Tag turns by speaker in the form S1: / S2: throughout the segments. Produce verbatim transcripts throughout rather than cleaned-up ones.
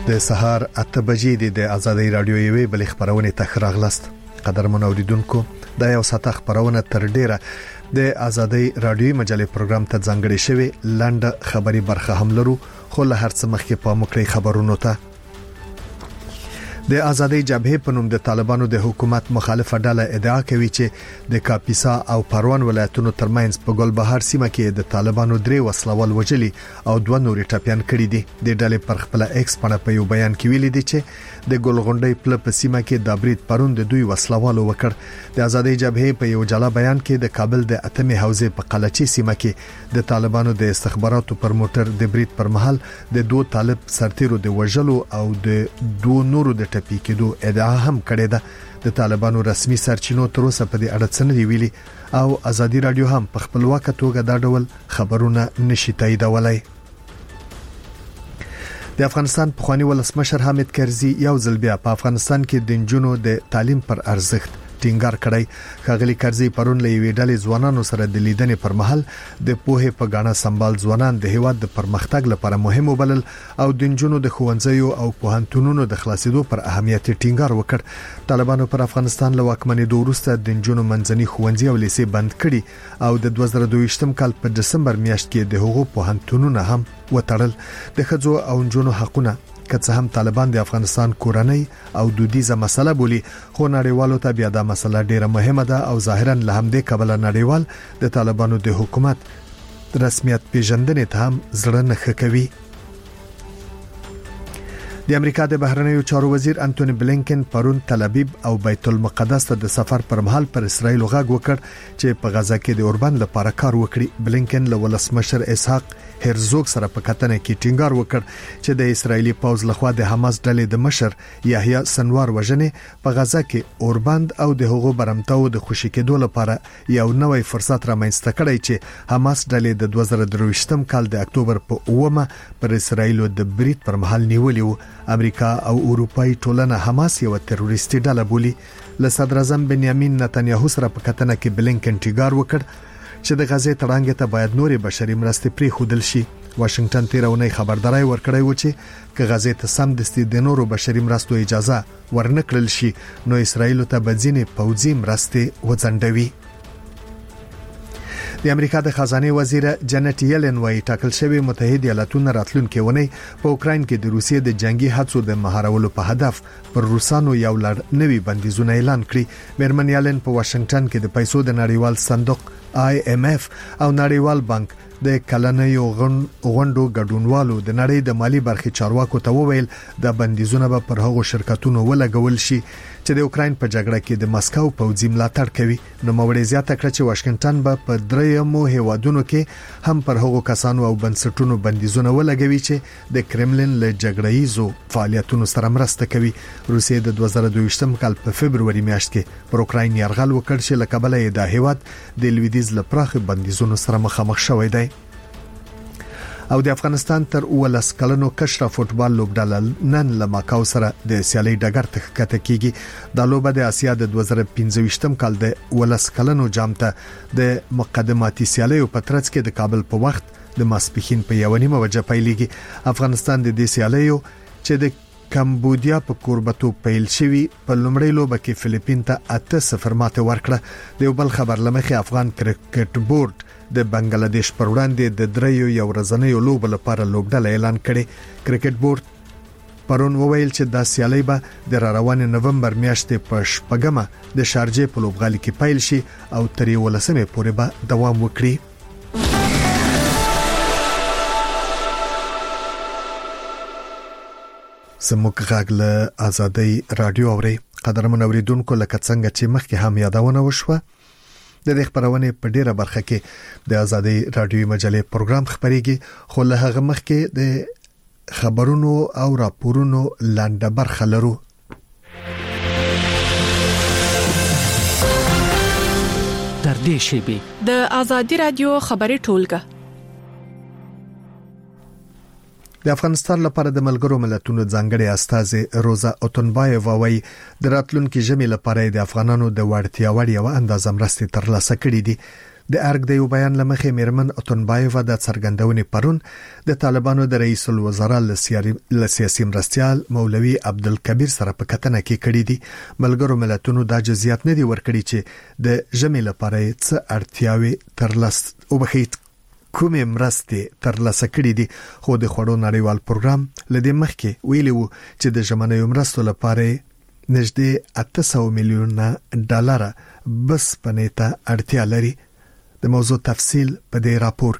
S1: د سهار اته بجې د ازادي رادیو یوې بل خبرونه تخراغلست قدرمن اوریدونکو د یو ساعت خبرونه تر ډیره د ازادي رادیو مجلې پروګرام ته ځانګړې شوی لاندې خبري برخه هم لرو خو له هر څه مخکې په مکرې خبرونو ته د ازادي جبهه په نوم د طالبانو د حکومت مخالفه ډله ادعا کوي چې د کاپیسا او پروان ولایتونو ترمنځ په ګلبهار سیمه کې د طالبانو درې وسلوال وجلي او دوه نورې ټاپیان کړي دي د ډلې پر خپل ایکس باندې په یو بیان کې ویلي دي چې د ګلغونډۍ پل په سیمه کې د برید پرون د دوی وسلوال وکړ د ازادي جبهه په یو جلا بیان کې د کابل د اتمې حوزې په قلچي سیمه کې د طالبانو د استخباراتو پر موټر د برید پر مهال د دوه طالب سرتیرو د وژلو او د دوه نورو د ټپي کېدو ادعا هم کړې ده د طالبانو رسمي سرچینو تر اوسه په دې اړه څه نه دی ویلي او ازادي رادیو هم په خپلواک توګه دا ډول خبرونه نشي تاییدولای د افغانستان پخوانی ولسمشر حامد کرزي یو ځل بیا په افغانستان کې د جنونو د تعلیم پر ارزښت ټینګار کړی خاغلی کرزي پرون له وی ډلې ځوانانو سره د لیدنې پر مهال د پوهه په غاڼه سمبال ځوانان د هیواد د پرمختګ لپاره مهم وبلل او د جنونو د خوندزیو او پوهنتونونو د خلاصېدو پر اهمیت ټینګار وکړ طالبانو پر افغانستان له واکمنۍ وروسته د جنونو منځني خوندزي او لیسې بند کړي او د دوه زره دوه کال په دسمبر میاشت کې د هغو پوهنتونونو هم وتړل د خځو او جنونو حقونه که څه هم طالبان د افغانستان کورنۍ او دودیزه مسله بولي خو نړیوالو ته بیا دا مسله ډیره مهمه ده او ظاهرا له همدې کبله نړیوال د طالبانو د حکومت رسمیت پیژندنې ته هم زړه نه ښه کوي د امریکا د بهرنیو چارو وزیر انټونی بلینکن پرون تل ابیب او بیت المقدس ته د سفر پر مهال پر اسرائیل غږ وکړ چې په غزا کې د اوربند لپاره کار وکړي بلینکن له ولسمشر اسحاق هرزوګ سره په کتنه کې ټینګار وکړ چې د اسرایلی پوز لخوا د حماس ډلې د مشر یحیی سنوار وژنې په غزا کې اوربند او د هغو برمتاو د خوشی کېدو لپاره یو نوې فرصت رامنځته کړی چې حماس ډلې د دوه زره درویشتم کال د اکتوبر په اومه پر اسرایل د برید پر مهال نیولې و امریکا او اروپای ټولنه حماس یو تروریستي ډله بولي له صدر اعظم بنیامین نتنیاهو سره په کتنه کې بلینکن ټینګار وکړ چې د غزې تړانګ ته باید نورې بشري مرستې پرې خودل شي واشنگټن تیرونی خبرداري ورکړی و چې که غزې ته سم دستي د نورو بشري مرستو اجازه ورنکړل شي نو اسرائیل ته بځینې پوځي مرستې وځنډوي د امریکا د خزانه وزیر جنت یلن وايي ټاکل شوی متحده ایالاتونو راتلونکي ونی په اوکرين کې د روسیې د جنگي هڅو د مهارولو په هدف پر روسانو یو لړ نوي بندیزونه اعلان کړی مېرمن یلن په واشنگټن کې د پیسو د نړیوال صندوق آی ایم ایف او نړیوال بانک د کلنیو غونډو ګډونوالو د نړۍ د مالی برخې چارواکو ته وویل د بندیزونه به پر هغو شرکتونو ولګول شي چې د اوکرين په جګړه کې د مسکو پوځي ملاتړ کوي نو موري زیاته کړ چې واشنگټن به په دریمو هیوادونو کې هم پر هغو کسانو او بنسټونو بندیزونه ولګوي چې د کرملین له جګړهیزو فعالیتونو سره مرسته کوي روسیې د دوه زره دوه کال په فبرवरी میاشت کې پر اوکرين یرغل وکړ چې لکبل یې د هیواد د لویدیز لپاره بندیزونو سره مخامخ شوی دی او د افغانستان تر اولس کلنو کشره فوتبال لوبډله نن له ماکاو سره د سیالي ډګر ته ښکته کیږي د لوبه د اسیا د دوه زره پنځه کال د اولس کلنو جام ته د مقدماتي سیالیو په ترڅ کې د کابل په وخت د ماسپخین په یو نیمه بجې پیلېږي افغانستان د دې سیالیو چې د کمبودیا په کوربتو پیل شوی په لومړی لوبه کې فلیپین ته اته صفر ماته ورکړه د یو بل خبر لمخې افغان کرکټ بورډ د بنگلاديش پر وړاندې د دریو یو ورځنیو لوب لپاره لوبډله اعلان کړي کرکټ بورډ پرون وویل چې د سیالي به د روان نومبر میاشتې په شپږمه د شارجې په لوبغالي کې پیل شي او تر یولسمې پورې به دوام وکړي سموک غاغله ازادي رادیو اوري قدرمن اوریدونکو لکه څنګه چې مخکې هم یادونه وشوه د دې خبرونه په ډیره برخه کې د ازادي رادیو مجلې پروګرام خبريږي خو له هغه مخکې د خبرونو او راپورونو لاندې برخه لرو
S2: تر دې شی
S3: د ازادي رادیو خبري ټولګه
S1: د افغانستان لپاره د ملګرو ملتونو ځانګړي استاذ روزا اوتنبایووا وايي د راتلونکي ژمي لپاره د افغانانو د وړتیا وړ یو اندازه مرستې ترلاسه کړې دي د ارګ د یو بیان لمخې میرمن اتونبایووا د څرګندونې پرون د طالبانو د رئیس الوزرا ل سیاسي مرستيال مولوي عبدالکبیر سره په کتنه کې کړی دي. ملګرو ملتونو دا جزئیات نه دي ورکړي چې د ژمي لپاره څه اړتیاوي ترلاسه وبخښي کومې مرستې ترلاسه کړې دي. خو د خوړو نړیوال پروګرام لدې مخکې ویلي وو چې د ژمنیو مرستو لپاره نږدې اته سوه میلیونه ډالر بس پنيته اړتیا لري. د موضوع تفصیل په دې راپور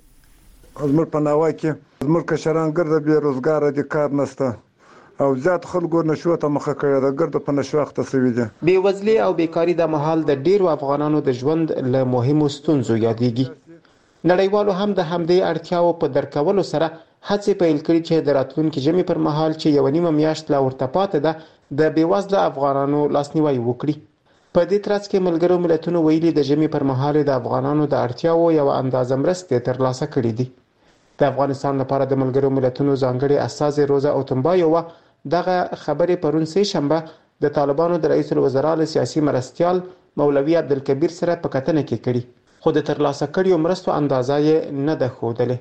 S1: کې.
S4: زموږ په ناوه کې زموږ کشران ګرځي بې روزګار دي، کار نشته او زیات خلکو نشو ته مخه کوي د ګرځ په نشو وخت سوي دي.
S5: بې وزلي او بیکاری د محل د ډیرو افغانانو د ژوند له مهمو ستونزو یادېږي. نړیوالو هم د همدې اړتیاو په درکولو سره هڅې پیل کړې چې د راتلونکي ژمي پر مهال چې یو نیمه میاشت لا ورته پاتې ده د بې وزله افغانانو لاسنیوي وکړي. په دې ترڅ کې ملګرو ملتونو ویلي د ژمي پر مهال د افغانانو د اړتیاو یو اندازه مرستې ترلاسه کړې دي. د افغانستان لپاره د ملګرو ملتونو ځانګړي استازي روزا اتونبایووا دغه خبرې پرون سه شنبه د طالبانو د رئیس الوزرا له سیاسي مرستيال مولوي عبدالکبیر سره په کتنه کې کړي، خو د ترلاسه کړیو مرستو اندازه یې نه ده ښودلې.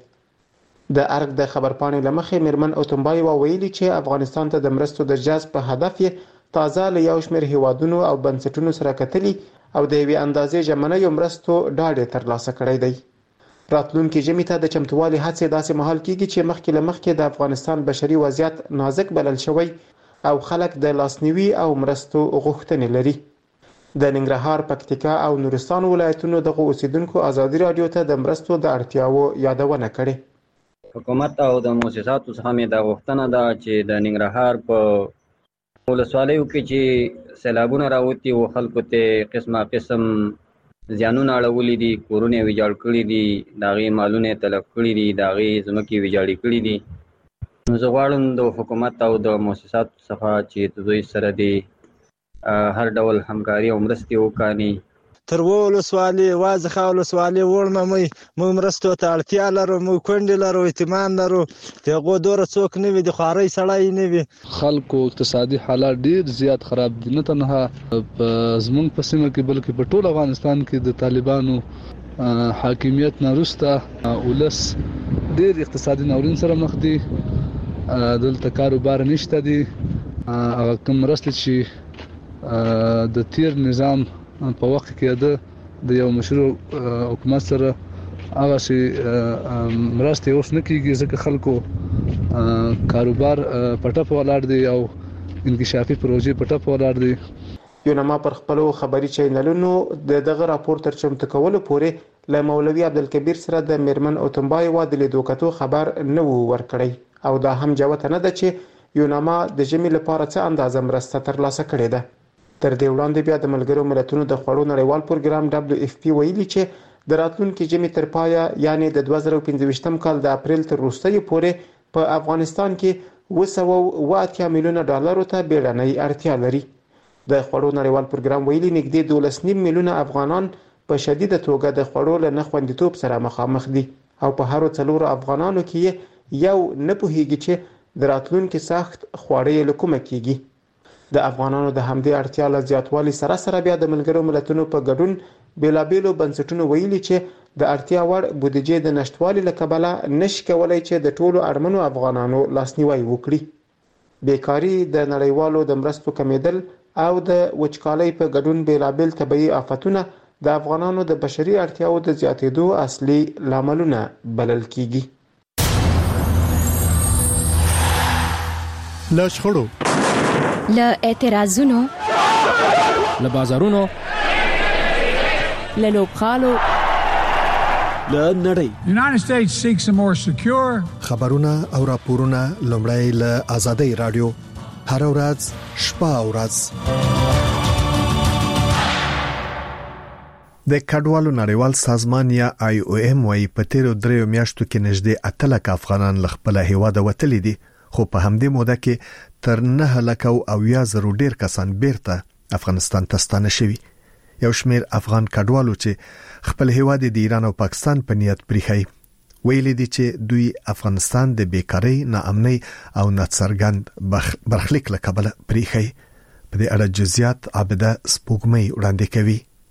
S5: د ارګ د خبرپاڼې لمخې میرمن اتونبایووا ویلي چې افغانستان ته د مرستو د جذب په هدف یې تازه له یو شمېر هیوادونو او بنسټونو سره کتلي او د یوې اندازې ژمنیو مرستو ډاډ ترلاسه کړی دی. راتلونکي ژمي ته د چمتووالي هڅې داسې مهال کیږي چې مخکې له مخکې د افغانستان بشري وضعیت نازک بلل شوی او خلک د لاسنیوي او مرستو غوښتنې لري. د ننګرهار، پکتیکا او نورستان ولایتونو دغه اوسیدونکو ازادي رادیو ته د مرستو د اړتیاو یادونه کړې.
S6: حکومت او د مؤسساتو څخه مې دا غوښتنه ده چې د ننګرهار په ولسوالیو کې چې سیلابونه راوتی او خلکو ته قسمه قسم زیانونه اړولې دي، کورونه ویجاړ کړي دي، داغي مالونه تلف کړي دي، داغي ځمکې ویجاړې کړي دي. نو زه غواړم د حکومت او د مؤسساتو څخه چې دوی سره دي هر ډول همکاري او مرستې وکړي.
S7: تر ولسوالي واځخه ولسوالي ورنه مې مو مرستو ته اړتیا لرو، مو کونډې لرو، اعتماد لرو، دغه دوره څوک نه وي، د خواري سړی نه وي.
S8: خلکو اقتصادي حالات ډیر زیات خراب دي، نه تنها په زمونږ په سیمه کې بلکې په ټول افغانستان کې د طالبانو حاکمیت نه وروسته ولس ډیر اقتصادي ناورین سره مخ دي. دلته کاروبار نشته دي. هغه کوم مرستې چې د تیر نظام په وخت کې د د یو مشروع حکومت سره هغه شي مرستې اوس نه کیږي، ځکه خلکو کاروبار پټه په ولاړ دی او انکشافي پروژې پټه په ولاړ دي.
S5: یونما پر خپل خبري چینلونو د دغه راپور تر چمتو کولو پورې له مولوي عبدالکبیر سره د میرمن اتونبایووا د لیدو کتو خبر نه وو ورکړی او دا هم جوته نه ده چې یونما د ژمي لپاره څه اندازه مرسته ترلاسه کړې ده. تر دې وړاندې بیا د ملګرو ملتونو د خوړو نړیوال پروګرام دبليو اف پی ویلي چې د راتلونکي ژمي تر پایه یعنی د دوه زره پنځه کال د اپریل تر وروستۍ پورې په افغانستان کې اوه سوه اوه اتیا میلیونه ډالرو ته بیړنۍ اړتیا لري. د خوړو نړیوال پروګرام ویلي نږدې دولس نیم میلیونه افغانان په شدیده توګه د خوړو له نه خوندیتوب سره مخامخ دي او په هرو څلورو افغانانو کې یو نه پوهیږي چې د راتلونکي سخت خواړې له کومه کیږي. د افغانانو د همدې اړتیا له زیاتوالي سره سره بیا د ملګرو ملتونو په ګډون بیلابیلو بنسټونو ویلي چې د اړتیا وړ بودیجې د نشټوالي له کبله نشي کولای چې د ټولو اړمنو افغانانو لاسنیوي وکړي. بیکاری، د نړیوالو د مرستو کمیدل او د وچکالۍ په ګډون بیلابیل طبیعي آفتونه د افغانانو د بشري اړتیاو د زیاتېدو اصلي لاملونه بلل کیږي.
S1: له شخړو،
S9: له اعتراضونو،
S2: له بازارونو،
S3: له لوبخالو،
S2: له نړۍ.
S10: United States seeks a more secure.
S1: خبرونه او راپورونه لومړی له آزادۍ رادیو هر ورځ شپه او ورځ. د کډوالو نړیوال سازمان یا آی او ایم وايي په تیرو دریو میاشتو کې نږدې اته لک افغانان له خپل هیواده وتلي دي، خو په همدې موده کې تر نه لک او یا زرو ډیر کسان بیرته افغانستان ته ستانه شوي. یو شمیر افغان کډوالو چې خپل هیواد د ایران او پاکستان په نیت پریخي ویلي دي چې دوی افغانستان د بیکاری، ناامنۍ او ناڅرګند برخلیک له کبله پریخي. په دې اړه جزئیات عبده سپوږمۍ وړاندې کوي.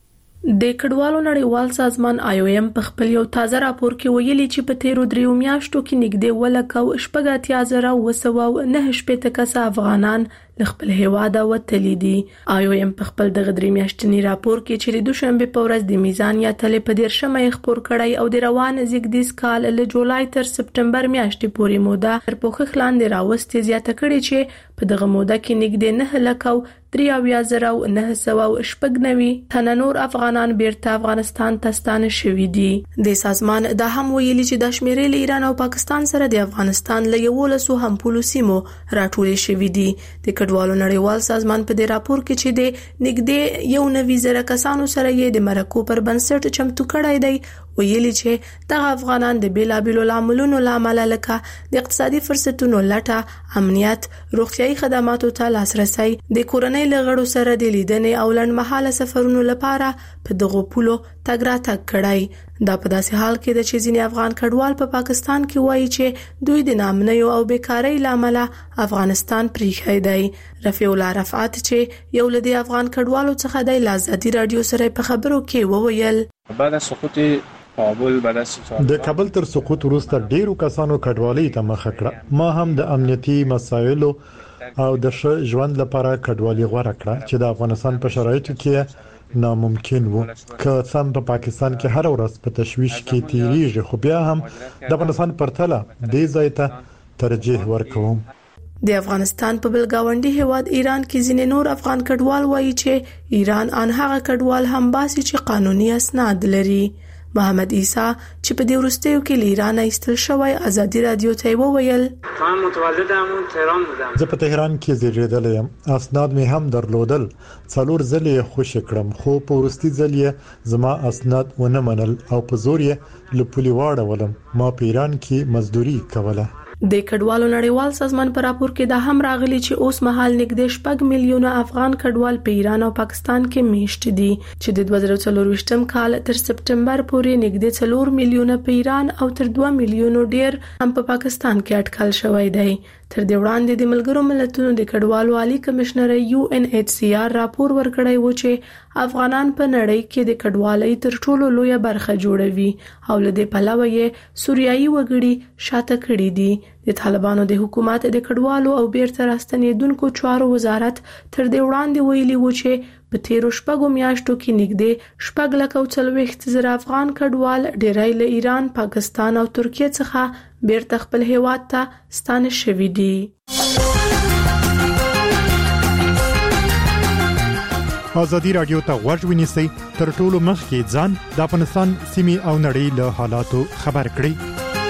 S3: د کډوالو نړیوال سازمان آی او ایم په خپل یو تازه راپور کې ویلي چې په تیرو دریو میاشتو کې نږدې ولکه شپږ اتیا زره وسو نه شپږ کسه افغانان له خپل هیواده وتلي دي. آی او ایم په خپل دغه درې میاشتنی راپور کې چې د دوشنبه په ورځ د میزان یا تلې په دیرشمه خبر کړی او د روان زیږدیز کال له جولای تر سپتمبر میاشتې پورې موده تر پوښښ لاندې راوستي زیاته کړې چې په دغه موده کې نږدې نه لکه درې اویا زره نه سوه شپږ نوي تنه نور افغانان بیرته افغانستان ته ستانه شوي دي. د سازمان دا هم ویلي چې د شمیرې له ایران او پاکستان سره د افغانستان له یولسو هم پولیسیمو راټولې شوي دي. د کډوالو نړیوال سازمان په دې راپور کې چې د نږدې یو نوي زره کسانو سره یې د مرکو پر بنسټ چمتو کړی دی ویلي چې دغه افغانان د بیلابیلو لاملونو لامل لکه د اقتصادي فرصتونو لټه، امنیت، روغتيایي خدماتو ته لاسرسي، د کورنۍ لغړو سره د لیدنې او لنډمهاله سفرونو لپاره په دغه پولو تګ راتګ کړی. دا په داسې حال کې د چې ځینې افغان کډوال په پا پاکستان کې وایي چې دوی د نامنیو او بیکارۍ لامل افغانستان پریښی دی. رفیع الله رفعت چې یو له د افغان کډوالو څخه د آزادي رادیو سره په خبرو کې وویل
S11: بعد از سقوط کابل بعد از
S12: د کابل تر سقوط وروسته ډیرو کسانو کډوالۍ ته مخه کړه. ما هم د امنیتي مسایلو او د ښه ژوند لپاره کډوالۍ غوړه کړه چې د افغانستان په شرایطو کې ناممکن وو. که څنګه په پاکستان کې هر ورځ په تشويش کې تیریږي خو بیا هم د افغانستان پرتله دې ځای ته ترجیح ورکوم.
S3: د افغانستان په بل گاونډي هیواد ایران کې ځینې نور افغان کډوال وایي چې ایران ان هغه کډوال هم باسي چې قانوني اسناد لري. محمد عیسی چې په دې ورستیو کې لیران ایستل شوی ازادي رادیو ته وویل
S13: من متولدم تهران بودم.
S12: زه په تهران کې زیږیدل یم. اسناد مې هم درلودل. څلور ځلې خوش کړم خو په ورستي ځل یې زما اسناد ونه منل او په زور یې لپولي واړولم. ما په ایران کې مزدوري کوله.
S3: د کډوالو نړیوال سازمان په راپور کې دا هم راغلي چې اوس مهال نږدې شپږ میلیونه افغان کډوال په ایران او پاکستان کې میشت دي چې د دوه زره څلورویشتم کال تر سپتمبر پورې نږدې څلور میلیونه په ایران او تر دوه میلیونو ډیر هم په پاکستان کې اټکل شوی دی. تر دې وړاندې د ملګرو ملتونو د کډوالو عالی کمشنر یو ان ایچ سی آر راپور ورکړی و چې افغانان په نړۍ کې د کډوالۍ تر ټولو لویه برخه جوړوي او له دې پلوه یې سوریایي وګړي شاته کړي دي. د طالبانو د حکومت د کډوالو او بیرته راستنیدونکو چارو وزارت تر دې وړاندې ویلي و چې په تیرو شپږو میاشتو کې نږدې شپږ لک او څلوېښت زره افغان کډوال ډیری له ایران، پاکستان او ترکیه څخه بیرته خپل هیواد ته ستانه شوي دي.
S1: ازادي رادیو ته غوږ ونیسئ تر ټولو مخکې ځان د افغانستان سیمې او نړۍ له حالاتو خبر کړئ.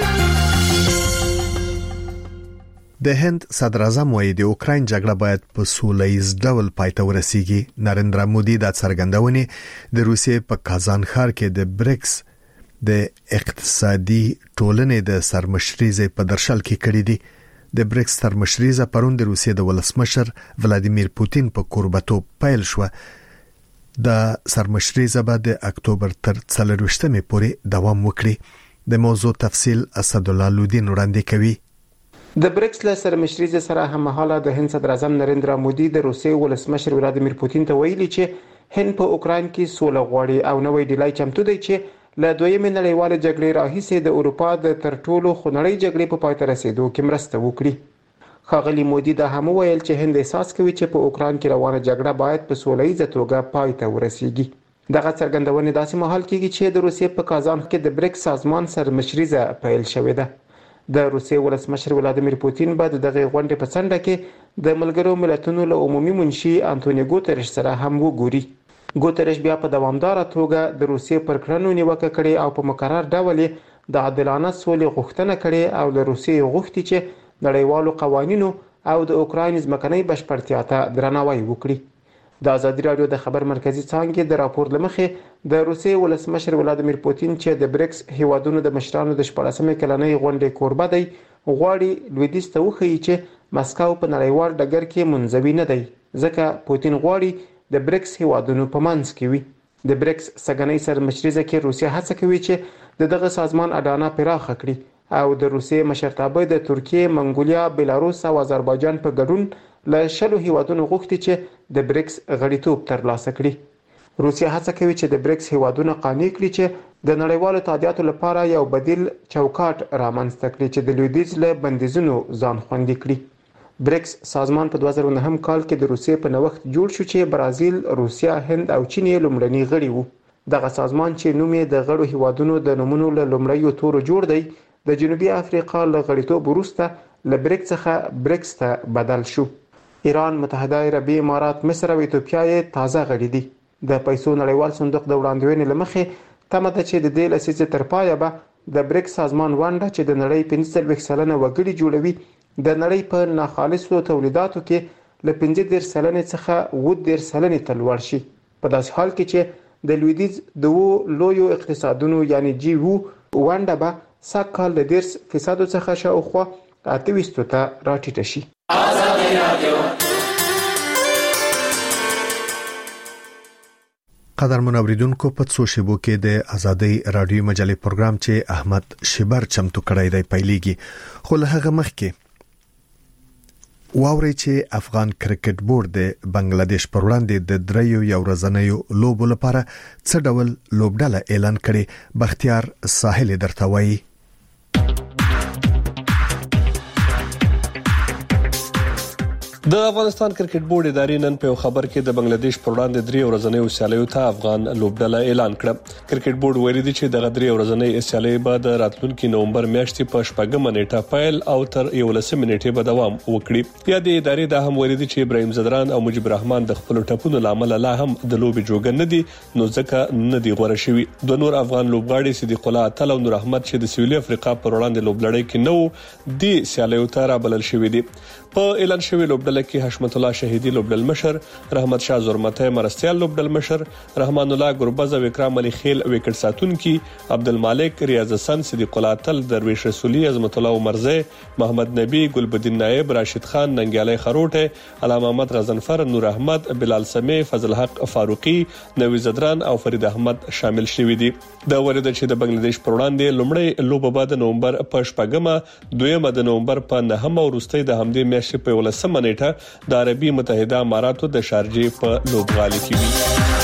S1: د هند صدر اعظم وايي د اوکراین جګړه باید په سولهییز ډول پای ته ورسیږي. نریندرا مودي د څرګندونې د روسیې په کازان ښار کې د بریکس د اقتصادي ټولنې د سرمشرۍ په درشل کې کړې دي. د بریکس سرمشرۍ پرون د روسیې د ولسمشر ولادیمیر پوتین په قربتوب پیل شو. د سرمشرۍ به د اکتوبر تر څلرویشتمې پورې دوام وکړي. د موضوع تفصیل اسد الله لودین وړاندې کوي.
S5: د بریکس له سرمشرۍ سره هممهاله د هند صدر اعظم نریندرا مودي د روسیې ولسمشر ولادیمیر پوتین ته ویلي چې هند په اوکراین کې سوله غواړي او نوې ډیلای چمتو دی چې له دویمې نړیوالې جګړې راهیسې د اروپا د تر ټولو خونړۍ جګړې په پای ته رسیدو کې مرسته وکړي. ښاغلي مودي دا هم ویل چې هند احساس کوي چې په اوکراین کې روانه جګړه باید په سولهییزه توګه پای ته ورسیږي. دغه څرګندونې داسې مهال کېږي چې د روسیې په کازان کې د بریکس سازمان سرمشرۍ پیل شوې ده. د روسیې ولسمشر ولادیمیر پوتین به د دغه غونډې په څنډه کې د ملګرو ملتونو له عمومي منشي انټونیو ګوتریش سره هم وګوري. ګوتریش بیا په دوامداره توګه د روسیې پر کړنو نیوکه کړې او په مقرر ډول د عادلانه سولې غوښتنه کړې او له روسیې غوښتي چې نړیوالو قوانینو او د اوکراین ځمکنۍ بشپړتیا ته درناوی وکړي. د ازادي رادیو د خبر مرکزی څانګې د راپور لمخې د روسیې ولسمشر ولادیمیر پوتین چې د بریکس هیوادونو د مشرانو د شپږمې کلنۍ غونډې کوربه دی غواړي لویدیځ ته وښيي چې مسکو په نړیوال ډګر کې منځوي نه دی ځکه پوتین غواړي د بریکس هیوادونو په منځ کې وي. د بریکس سګنۍ سرمشرۍ کې روسیه هڅه کوي چې د دغه سازمان اډانه پراخه کړي او د روسیې مشرتابه د ترکیه، منګولیا، بیلاروس او آذربایجان په ګډون له شلو هیوادونو غوښتي چې د بریکس غړیتوب ترلاسه کړي. روسیا هڅه کوي چې د بریکس هیوادونو قانع کړي چې د نړیوالو تادیاتو لپاره یو بدیل چوکاټ رامنځته کړي چې د لویدیځ له بندیزونو ځان خوندي کړي. بریکس سازمان په دوه زره نهم کال کې د روسیې په نوښت جوړ شو چې برازیل، روسیا، هند او چین یې لومړني غړي وو. دغه سازمان چې نوم یې د غړو هیوادونو د نومونو له لومړیو تورو جوړ دی، د جنوبي افریقا له غړیتوب وروسته له بریکس څخه بریکس ته بدل شو. ایران، متحده عربي امارات، مصر او ایتوپیا یې تازه غړي دي. د پیسو نړیوال صندوق د وړاندوینې له مخې تمه ده چې د دې لسیزې تر پایه به د بریکس سازمان ونډه چې د نړۍ پنځه څلوېښت سلنه وګړي جوړوي د نړۍ په ناخالصو تولیداتو کې له پنځه دېرش سلنې څخه اووه دېرش سلنې ته لوړ شي، په داسې حال کې چې د لویدیځ د اوو لویو اقتصادونو یعنی جی وو ونډه به سږ کال له دېرش فیصدو څخه شاوخوا اته ویشتو ته راټیټه شي.
S1: قدرمن اوریدونکو، په څو شیبو کې د ازادۍ رادیو مجلې پروګرام چې احمد شبر چمتو کړی دی پیلېږي، خو له هغه مخکې واوري چې افغان کرکټ بورډ د بنگلاديش پر وړاندې د دریو یو ورځنیو لوبو لپاره څه ډول لوبډله اعلان کړي. بختیار ساحل درته وایي.
S14: د افغانستان کرکټ بورډ ادارې نن په خبر کې د بنگلاديش پر وړاندې درې ورځنیو سیالیو ته افغان لوبډله اعلان کړه. کرکټ بورډ ویلي دی چې د درې ورځنۍ سیالۍ به د راتلونکي نومبر میاشتې په شپږمه نیټه پیل او تر یولسمې نیټې به دوام وکړي. یا د ادارې د هم ویلي دی چې ابراهیم زدران او مجيب الرحمن د خپل ټاپونو لامل لا هم د لوبي جوګه نه دي، نو ځکه نه دی غوړه شوی. دوه نور افغان لوبغاړي صدیق الله اتل او نور احمد چې د سویلي افریقا پر وړاندې لوبلړۍ کې نو دي سیالیو ته رابلل شوی دي. په اعلان شوی لوبډله کې حشمت الله شهیدی لوبډل مشر، رحمت شاه زرمته مرستيال لوبډل مشر، رحمان الله ګربز او اکرام علي خیل وکټ ساتونکي، عبدالمالک ریاض حسن، صدیق الله اتل، درویش رسولي، عظمت الله عمرزی، محمد نبی، ګلبدین نائب، راشد خان، ننګیالي خروټه، علامه محمد غزنفر، نور احمد، بلال سمي، فضل حق فاروقي، نوی زدران او فرید احمد شامل شوي دي. د ورده چې د بنگلاديش پر وړاندې لومړی لوبه بعد نومبر په شپږمه، دویمه د نومبر په نهمه او وروستۍ د همدې میاشتې په ولسمه نیټه د عربي متحده اماراتو د شارجې په لوبغالي کې وي.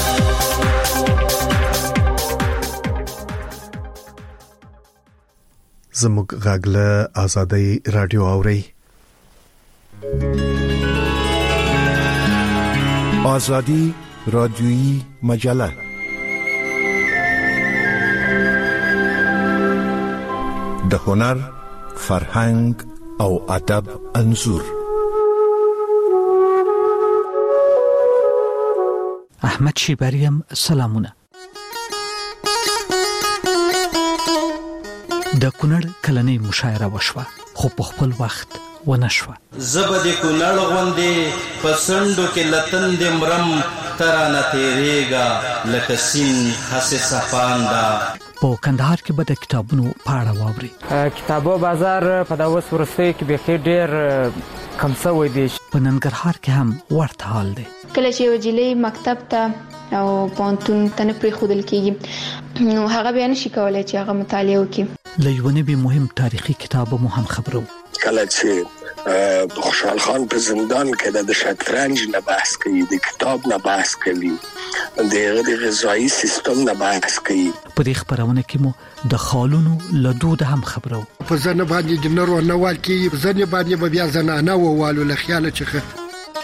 S1: زموږ غاګله ازادۍ رادیو اوري.
S15: ازادي رادیویی مجله د هنر، فرهنګ او ادب انځور.
S16: احمد شیبریم سلامونه. د کونړ کلنۍ مشاعره وشوه خو په خپل وخت ونشوه.
S17: زبد کونړ غوندې په سندو کې لتن د مرم ترانه تیریږه لکه سین حسې صفاندا.
S16: په کندهار کې به د کتابونو په اړه واوري.
S18: کتابو بازار په دغه وروستیو کې به ډېر کم شوی دی.
S16: په ننګرهار کې هم ورته حال دی.
S19: کله چې وجلې مکتب ته او پونتون ته نه پریښودل کېږي نو هغه بیا نشي کولی چې هغه مطالعه وکړي.
S16: له یو نوي مهم تاریخي کتاب مو هم خبرو.
S20: کله چې خوشحال خان په زندان کې د شطرنج نه بحث کوي، د کتاب نه بحث کوي، د غذایی سیستم نه بحث کوي.
S16: په دې خبرونه کې مو د خالونو له دود هم خبرو.
S21: په ځنه باندې د نورو نوال کې په ځنه باندې بیا زنانه ووالو له خیال چخه.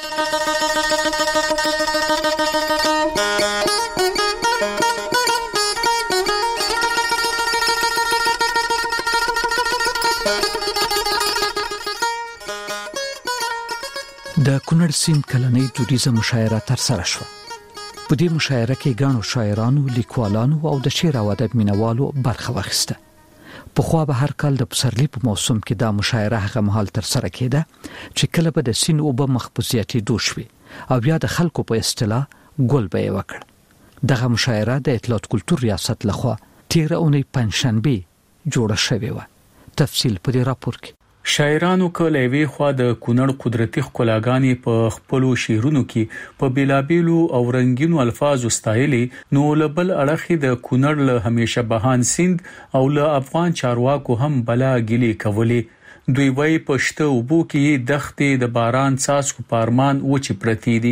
S16: د کونړ سیند کلنۍ دودیزه مشاعره ترسره شوه. په دې مشاعره کې ګڼو شاعرانو، لیکوالانو او د شعر او ادب مینوالو برخه واخیسته. پخوا به هر کال د پسرلي په موسم کې دا مشاعره هغه مهال ترسره کېده چې کله به د سیند اوبه مخبوزیاتي دوش وي او بیا د خلکو په اصطلاح ګل به یې وکړ. دغه مشاعره د اطلاعات کلتور ریاست لخوا تیره اونۍ پنجشنبه جوړه شوې وه. تفصیل په دې راپور کې.
S22: شاعرانو کله وی خو د کونړ قدرتي ښکلاګانې په خپلو شعرونو کې په بیلابیلو او رنگینو الفاظو ستایلي، نو لبل اړخې د کونړ له همیشه بهان سیند او له افغان چارواکو هم بلا ګیلي کولې. دوی وای پښته وبو کې دښتې د باران څاڅکو پارمان وچ پرتی دي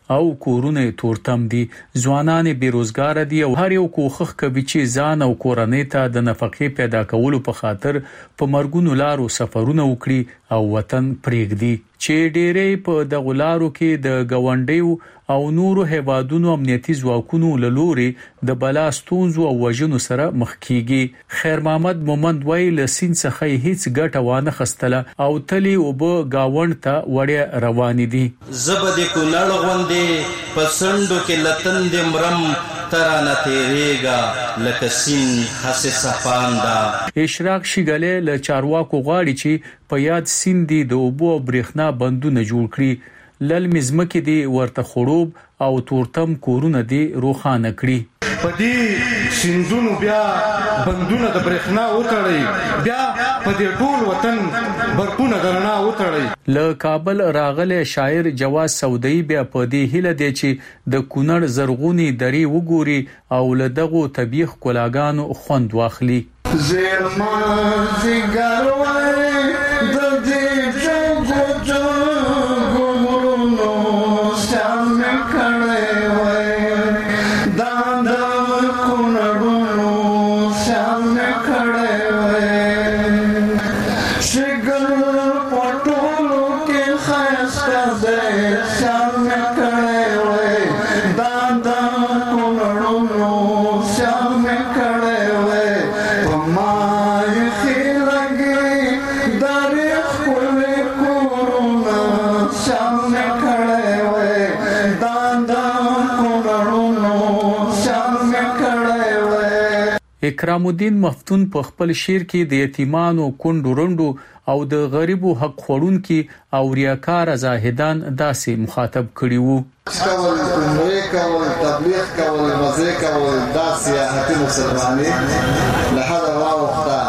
S22: او کورونه تورتم دي. ځوانان بیروزګار دي او هر یو کوخخ کوي چې ځان او کورنۍ ته د نفقې پیدا کولو په خاطر په مرګونو لارو سفرونه وکړي او وطن پرېږدي چې ډېرې په د غلارو کې د گاونډیو او نورو هیوادونو امنیتي ځواکونو له لوري د بلا ستونزو او وژنو سره مخ کیږي. خیر محمد مومند وایي له سین څخه هیڅ ګټه وانه خستله او تلی وب گاوند ته وړه روان دي.
S17: زبد کونړ غوندې پسندو کې لتن د مرم ترانه تیریګا لکه سین حسه صفاندا.
S22: اشراق شګله له چارواکو غاړي چې په یاد سین دي د اوبو او برېښنا بندونه جوړ کړي. لل مزمکې دي ورته خړوب او تورتم کورونه دي روخانه کړي.
S4: پدې سندونو بیا بندونه د برېښنا وتړي، بیا پدې ټول وطن برپونه درنا وتړي.
S22: له کابل راغله شاعر جواز سودائی بیا پدې هله دي چې د کونړ زرغونی درې وګوري او له دغه طبيخ کولاګانو خوند واخلي.
S4: زما زګر وای د دې جوګو
S22: اکرام الدین مفتون په خپل شعر کې د یتیمانو کونډو رندو او د غریبو حق خورونکو او ریاکار زاهدان داسې مخاطب کړي وو.
S6: کول عمره کول تبلیغ کول مزه کول داسې هتی مسلمانې له هغه وخته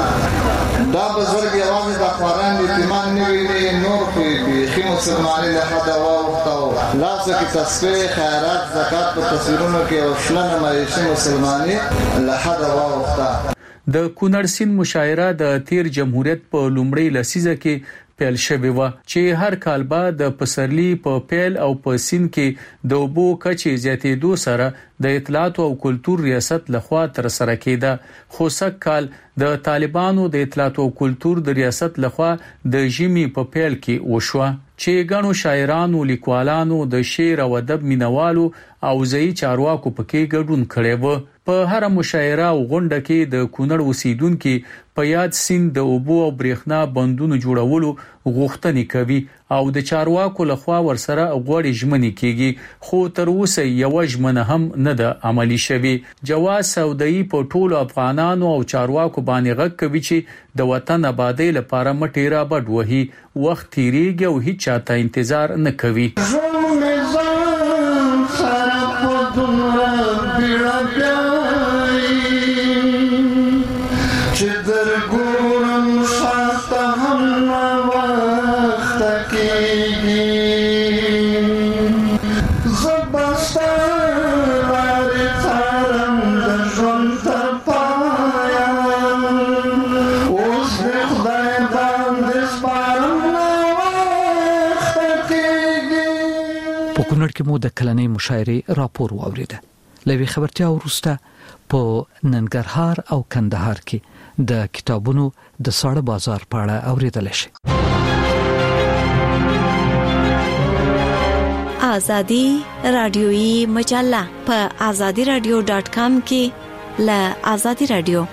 S6: دا بزرګ یوازې د خوران یتیمان نه وي، نور په خې مسلمانې له هغه وخته لاسو کې تصفیه خیرات زکات په تصویرونو کې او شلنه معیشي مسلمانې له هغه وخته.
S22: د کونړ سیند مشاعره د تیر جمهوریت په لومړی لسیزه کې پیل شوی و چې هر کال بعد د پسرلی په پیل او په سین کې د اوبو کچې زیاتېدو سره د اطلاعات او کلتور ریاست لخوا تر سره کېده. خو سږ کال د طالبانو د اطلاعات او کلتور د ریاست لخوا د ژمي په پیل کې وشوه چې ګڼو شاعرانو، لیکوالانو، د شعر او ادب مینوالو او ځایي چارواکو پکې ګډون کړي وو. په هر مشاعره او غونډه کې د کونړ اوسیدونکو په یاد سین د اوبو او برېښنا بندونو جوړولو غوښتنې کوي او د چارواکو لخوا ورسره غوړي ژمنې کیږي، خو تر اوسه یو ژمنه هم نه ده عملی شوی. جواز سودائی په ټولو افغانانو او چارواکو باندې غږ کوي چې د وطن آبادی لپاره مټیرا بډ وهي، وخت تیریږي او هیڅ چاته انتظار نه کوي.
S16: په کونړ کې مو د کلنۍ مشاعرې راپور واوریده. لوي خبرتیا ورسته په ننګرهار او کندهار کې د کتابونو د ساړه بازار په اړه اوریدل شي.
S23: آزادی رادیویی مجله په آزادی رادیو ډاٹ کام کې ل آزادی رادیو.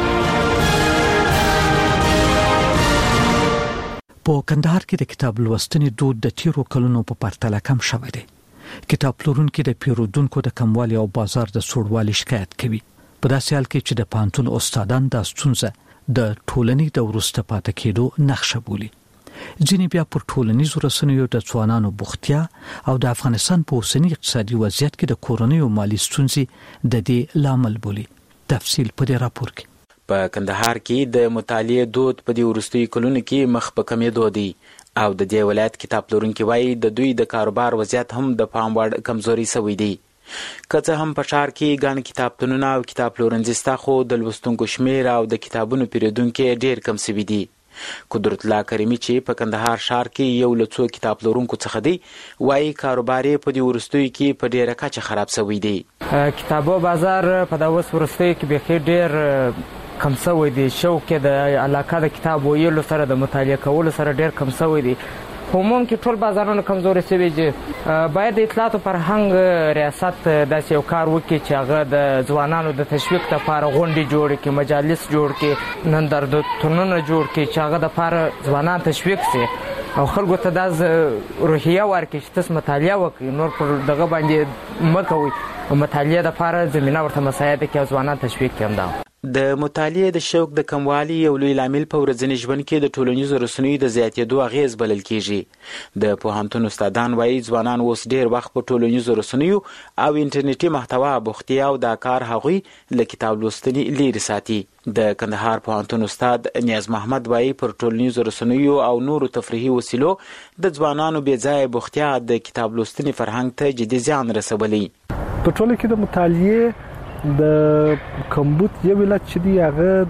S16: په کندهار کې د کتاب لوستنې دود د تیرو کلونو په پرتله کم شوی دی. کتاب پلورونکو د پیرودونکو د کموالي او بازار د سوړوالي شکایت کوي. په داسې حال کې چې د پانتون استادان د ستونزه د ټولنې د ورسته پاتې کېدو نقشه بولي. ځینې بیا پر ټولنیزو رسنیو د ځوانانو بوختیا او د افغانستان په اوسنی اقتصادي وضعیت کې د کورنۍ او مالی ستونزې د دې لامل بولي. تفصیل په دې راپور کې.
S24: په کندهار کې د مطالعې دود په دې وروستیو کلونو کې مخ په کمېدو دی او د دې ولایت کتاب پلورونکي وایي د دوی د کاروبار وضعیت هم د پام وړ کمزوري شوی دی. که څه هم په ښار کې ګڼ کتابتونونه او کتاب پلورنځي شته، خو د لوستونکو شمېر او د کتابونو پیرودونکي ډېر کم شوي دي. قدرت الله کریمی چې په کندهار ښار کې یو له څو کتاب پلورونکو څخه دی وایي کاروبار یې په دې وروستیو کې په ډېره کچه خراب شوی دی.
S18: کتابو بازار په دا اوس وروستیو کې بیخي ډېر کم شوی دی. شوق یې د علاقه د کتاب ویلو سره د مطالعه کولو سره ډېر کم شوی دی. په عموم کې ټول بازارونه کمزوري شوي چې باید د اطلاعاتو فرهنګ ریاست داسې یو کار وکړي چې هغه د ځوانانو د تشویق لپاره غونډې جوړې کړي، مجالس جوړ کړي، نندارتونونه جوړ کړي چې هغه دپاره ځوانان تشویق شي او خلکو ته دا روحیه ورکړي چې تاسو مطالعه وکړئ، نور پر دغه باندې مه کوئ. مطالعې دپاره زمینه ورته مساعده کړي او ځوانان تشویق کړي. همدا
S24: د مطالعې د شوق د کموالي یو لوی لامل په ورځني ژوند کې د ټولنیزو رسنیو د زیاتېدو اغېز بلل کېږي. د پوهنتون استادان وایي ځوانان اوس ډېر وخت په ټولنیزو رسنیو او انټرنیټي محتوا بوخت دي او دا کار هغوی له کتاب لوستنې لیرې ساتي. د کندهار پوهنتون استاد نیاز محمد وایي پر ټولنیزو رسنیو او نورو تفریحي وسیلو د ځوانانو بې ځایه بوختیا د کتاب لوستنې فرهنګ ته جدي زیان رسولی.
S2: په ټوله کې د مطالعې د کمبود یو علت چې دی هغه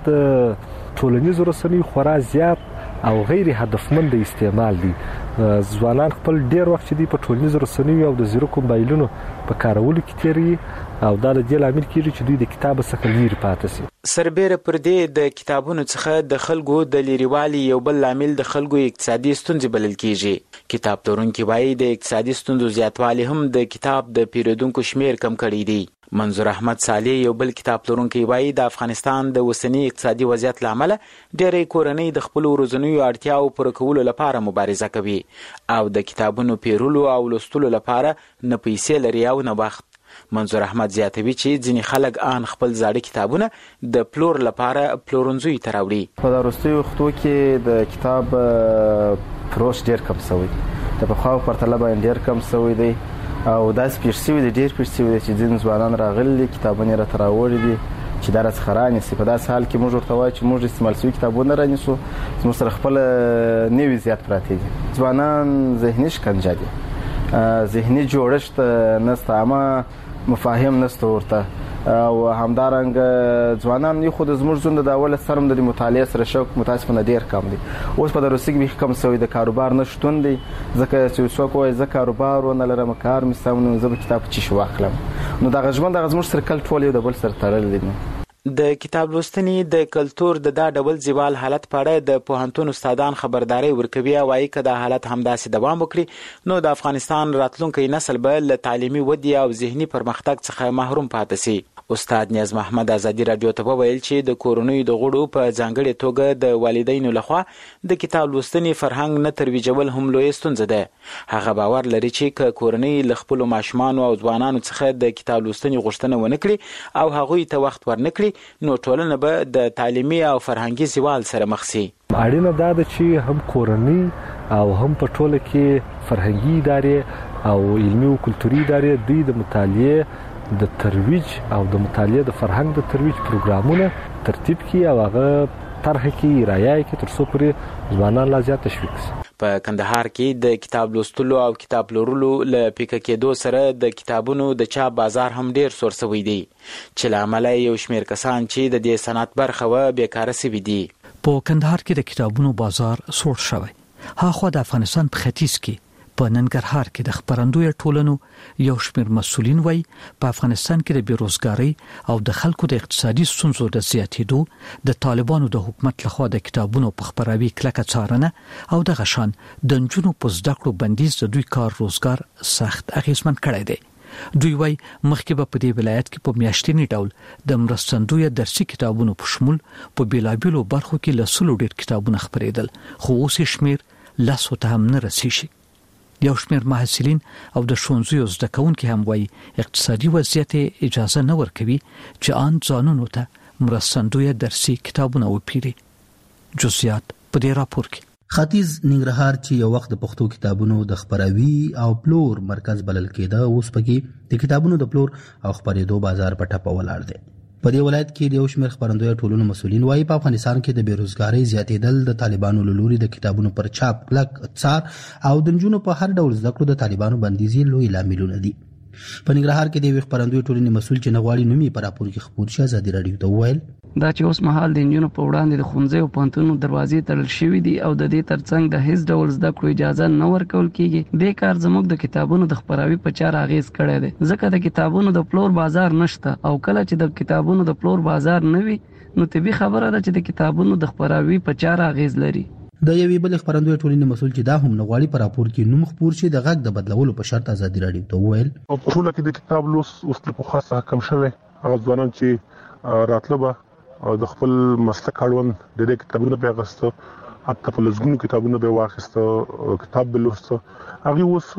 S2: د ټولنیزو رسنیو خورا زیات او غیر هدفمند استعمال دی. ځوانان خپل ډیر وخت چې دی په ټولنیزو رسنیو او د زیرکو موبایلونو په کارولو کې تیروي او دا له دې لامل کېږي چې دوی د کتاب څخه لرې پاتې شي.
S24: سربیره پر دې د کتابونو څخه د خلکو د لرېوالي یو بل لامل د خلکو اقتصادي ستونزې بلل کېږي. کتاب پلورونکي وایي د اقتصادي ستونزو زیاتوالی هم د کتاب د پیرودونکو شمیر کم کړی دی. منظور احمد صالح یو بل کتاب پلورونکی وایي د افغانستان د اوسني اقتصادي وضعیت له امله ډېرې کورنۍ د خپلو ورځنیو اړتیاو پوره کولو لپاره مبارزه کوي او د کتابونو پیرلو او لوستلو لپاره نه پیسې لري او نه وخت. منظور احمد زیاتوي چې ځینې خلک آن خپل زاړه کتابونه د پلور لپاره پلورنځیو ته راوړي.
S7: په وروستیو وختو کې د کتاب فروش ډېر کم شوی دی، د پخوا په پرتله باندې ډېر کم شوی دی او داسې پېښ شوي دي، ډېر پېښ شوي دي چې ځینې ځوانان راغلي دي کتابونه یې راته راوړي دي چې دا راڅخه رانیسي. په داسې حال کې موږ ورته وایو چې موږ استعمال شوي کتابونه رانیسو، زموږ سره خپله نوي زیات پراته دي. ځوانان ذهني شکنجه دي، ذهني جوړښت نشته، عامه مفاهیم نشته ورته او همدارنګه ځوانان یو خو د زموږ ژوند د اوله سره هم د مطالعې سره شوق متاسفانه ډېر کم دی. اوس په دروسي کې بیخي کم شوی د کاروبار نه شتون دی، ځکه چې څوک وایي زه کاروبار ونه لرم، کار مې سم نه، زه به کتاب په چی شو واخلم. نو دغه ژوند دغه زموږ سرکل ټول یو د بل سره تړلی دی.
S24: د کتاب لوستنې د کلتور د دا ډول زیوال حالت په اړه د پوهنتون استادان خبرداري ورکوي او وايي که دا حالت همداسې دوام وکړي نو د افغانستان راتلونکی نسل به له تعلیمي ودې او ذهني پرمختګ څخه محروم پاتې شي. استاد نیاز محمد ازادي رادیو ته وویل چې د کورنیو د غړو په ځانګړې توګه د والدینو لخوا د کتاب لوستنې فرهنګ نه ترویجول هم لویه ستونزه ده. هغه باور لري چې که کورنۍ له خپلو ماشومانو او ځوانانو څخه د کتاب لوستنې غوښتنه ونه کړي او هغوی ته وخت ورنه کړي نو ټولنه به د تعلیمي او فرهنګي زوال سره مخ شي.
S2: اړینه دا ده چې هم کورنۍ او هم په ټوله کې فرهنګي ادارې او علمي او کلتوري ادارې دوی د مطالعې د ترویج او د مطالعې د فرهنګ د ترویج پروګرامونه ترتیب کړي او هغه طرح کړي، رایه کړي تر څو پورې ځوانان لا زیات تشویق شي.
S24: په کندهار کې د کتاب لوستلو او کتاب پلورلو له پیکه کېدو سره د کتابونو د چاپ بازار هم ډیر سور شوی دی چې له امله یو شمېر کسان چې د دې صنعت برخه وه بیکاره شوي دي.
S16: په کندهار کې د کتابونو بازار سوړ شوی. هاخوا د افغانستان په ختیځ کې په ننګرهار کې د خبرندوی ټولنو یو شمېر مسؤلین وایي په افغانستان کې د بیروزګارۍ او د خلکو د اقتصادي ستونزو د زیاتېدو د طالبانو د حکومت لخوا د کتابونو په خپراوي کلکه څارنه او د غشان د نجونو په زده کړو بندیز د دوی کار روزګار سخت اغیزمن کړی دی. دوی وایي مخکې به په دې ولایت کې په میاشتني ډول د مرستندوی درسي کتابونو په شمول په بیلابیلو برخو کې له سلو ډېر کتابونه خپرېدل خو اوس یې شمېر لسو ته هم نه رسیږي. یو شمېر محصلین او د ښوونځیو زده کوونکي هم وایي اقتصادي وضعیت اجازه نه ورکوي چې آن ځانونو ته مرستندوی درسي کتابونه وپیري. جزئیات په دې راپور کې.
S8: ختیځ ننګرهار چې یو وخت د پښتو کتابونو د خپراوي او پلور مرکز بلل کېده اوس پکې د کتابونو د پلور او خپرېدو بازار په ټپه ولاړ دی. په دې ولایت کې د یو شمېر خپرندوی ټولنو مسؤلین وایي په افغانستان کې د بیروزګارۍ زیاتېدل د طالبانو له لوري د کتابونو پر چاپ کلک څار او د نجونو په هر ډول زده کړو د طالبانو بندیزي لوی لاملونه دي. په ننګرهار کې د یو خپرندوی ټولنې مسؤل چې نه غواړي نوم یې په راپور کې خپور شي ازادي رادیو ته وویل
S9: دا چې اوس مهال د انجونو په وړاندې د ښوونځي او پوهنتونونو دروازې تړل شوې دي او د دې ترڅنګ د هیڅ ډول زده کړو اجازه نه ورکول کیږي. د کار زموږ د کتابونو د خپراوي په چار اغیز کړی دی ځکه د کتابونو د پلور بازار نشته او کله چې د کتابونو د پلور بازار نه وي نو طبي خبره ده چې د کتابونو د خپراوي په چار اغیز لري.
S8: د یوې بل خبرندوی ټولنې مسول چې دا هم نغواړي پر راپور کې نوم خپور شي د غږ د بدلولو په شرط ازادي راډیو ته وویل
S10: په ټوله کې د کتاب لوس اوس په خاصه کم شوی هغه ځوانان چې راتلبه د خپل مسلک اړوند د دې کتابونو په اغسطو حتی په لږونو کتابونو به واخیسته کتاب به لوسته هغه اوس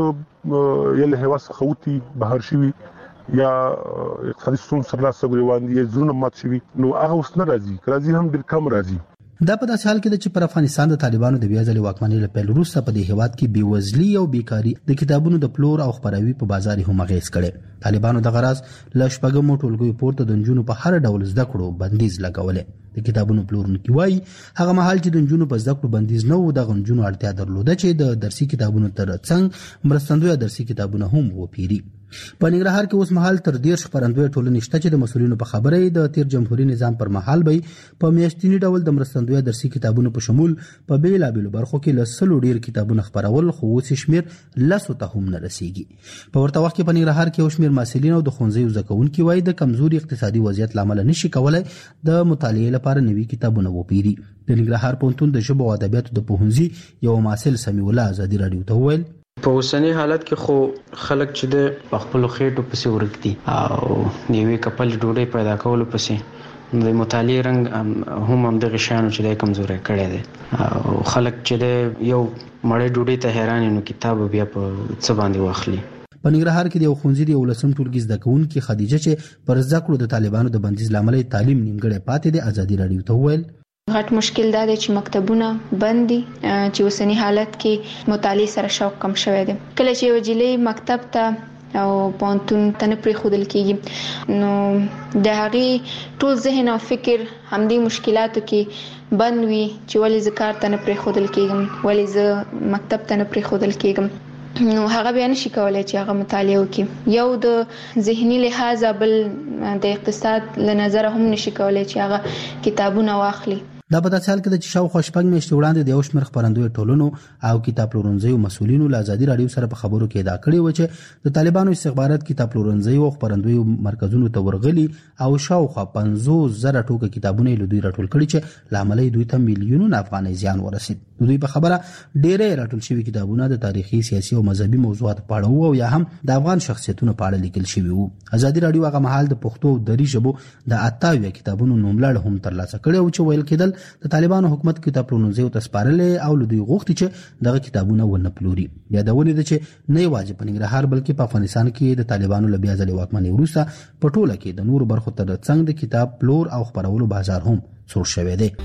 S10: یله هوا څخه بهر شوی یا اقتصادي ستونزې سره لاس غوړي یې زونه مات شوی نو هغه اوس نه راځي راځي هم ډیر کم راځي.
S8: دا په داسې حال کې چې پر افغانستان د طالبانو د بیا ځلې واکمنۍ له پیل وروسته په دې هیواد کې بیوزلي او بیکاری د کتابونو د پلور او خپراوي په بازار هم اغیز کړي. طالبانو د غراض ل شپږم ټولګي پورته د جنونو په هر ډول زده کړو بندیز لګولې. د کتابونو پلورونکي وایي هغه مهال چې د جنونو په زده کړو بندیز نه و د غنجونو اړتیا درلوده چې د درسي کتابونو ترڅنګ مرستندوی درسي کتابونه هم وپیري. په ننګرهار کې اوس مهال تر ډیر خبرندوی ټولنې شته چې د مسولینو په خبره د تیر جمهوریت نظام پر مهال به په میاشتنی ډول د مرستندوی درسي کتابونو په شمول په بیلا بیلو برخو کې لسلو ډیر کتابونه خبرول خو اوس شمیر لسو ته هم نه رسیږي. په ورته وخت کې په ننګرهار کې اوس شمیر مسولین او د ښوونځیو زکونکي وایي د کمزوري اقتصادي وضعیت لامل نشي کولای د مطالعې لپاره نوي کتابونه وپیري. د ننګرهار پوهنتون د ژبو او ادبیاتو د پوهنځي یو محصل سمیع الله ازادي راډیو ته وویل
S11: په اوسنی حالت کې خو خلک چې د خپل خېټو پسې ورکتي او نیوي کپل ډوډۍ پیدا کول پسې د مطالعې رنګ هم هم د غشانو چې د کمزوري کړي دي او خلک چې د یو مړې ډوډۍ ته حیران نو کتاب بیا په څه باندې واخلي.
S8: په ننګرهار کې د یو ښوونځي د ولسم ټولګي زده کوونکي خدیجه چې پر زده کړو د طالبانو د بندیز لامل تعلیم نیمګړی پاتې دی ازادي راډیو ته وویل
S19: غټ مشکل دا دی چې مکتبونه بند دي چې اوسنی حالت کې مطالعه سره شوق کم شوی دی. کله چې وجلې مکتب ته او پونتون ته نه پری خودل کیږي نو د هغه ټول ذهن او فکر همدې مشکلاتو کې بند وي چې ولې ذکر ته نه پری خودل کیږم ولې ز مکتب ته نه پری خودل کیږم نو هغه بیا نشي کولای چې هغه مطالعه وکړي. یو د ذهني لحاظ بل د اقتصاد له نظر هم نشي کولای چې هغه کتابونه واخلي.
S8: دا په داسې حال کې چې شاوخوا شپږ میاشتې وړاندې د یو شمېر خپرندوی ټولنو او کتاب پلورنځیو مسؤلینو له ازادي راډیو سره په خبرو کې ادعا کړې و چې د طالبانو استخبارات کتاب پلورنځیو او خپرندویو مرکزونو ته ورغلي او شاوخوا پنځوس زره ټوکه کتابونه له دوی راټول کړي چې لامل دوی ته میلیونونه افغانۍ زیان ورسید. دوی په خبره ډېرې راټول شوي کتابونه د تاریخي سیاسي او مذهبي موضوعاتو په اړه وو او یا هم د افغان شخصیتونو په اړه لیکل شوي وو. ازادي راډیو هغه مهال د پښتو او دري ژبو د اتاویا کتابونو نوملړ هم ترلاسه کړی او چې ویل کېدل د طالبانو حکومت کتاب پلورنځیو ته سپارلې او له دوی غوښتي چې دغه کتابونه ونه پلوري. یادونه ده چې نه یوازې په ننګرهار بلکې په افغانستان کې د طالبانو له بیا ځلې واکمنۍ وروسته په ټوله کې د نورو برخو تر څنګ د کتاب پلور او خپرولو بازار هم سور شوی دی.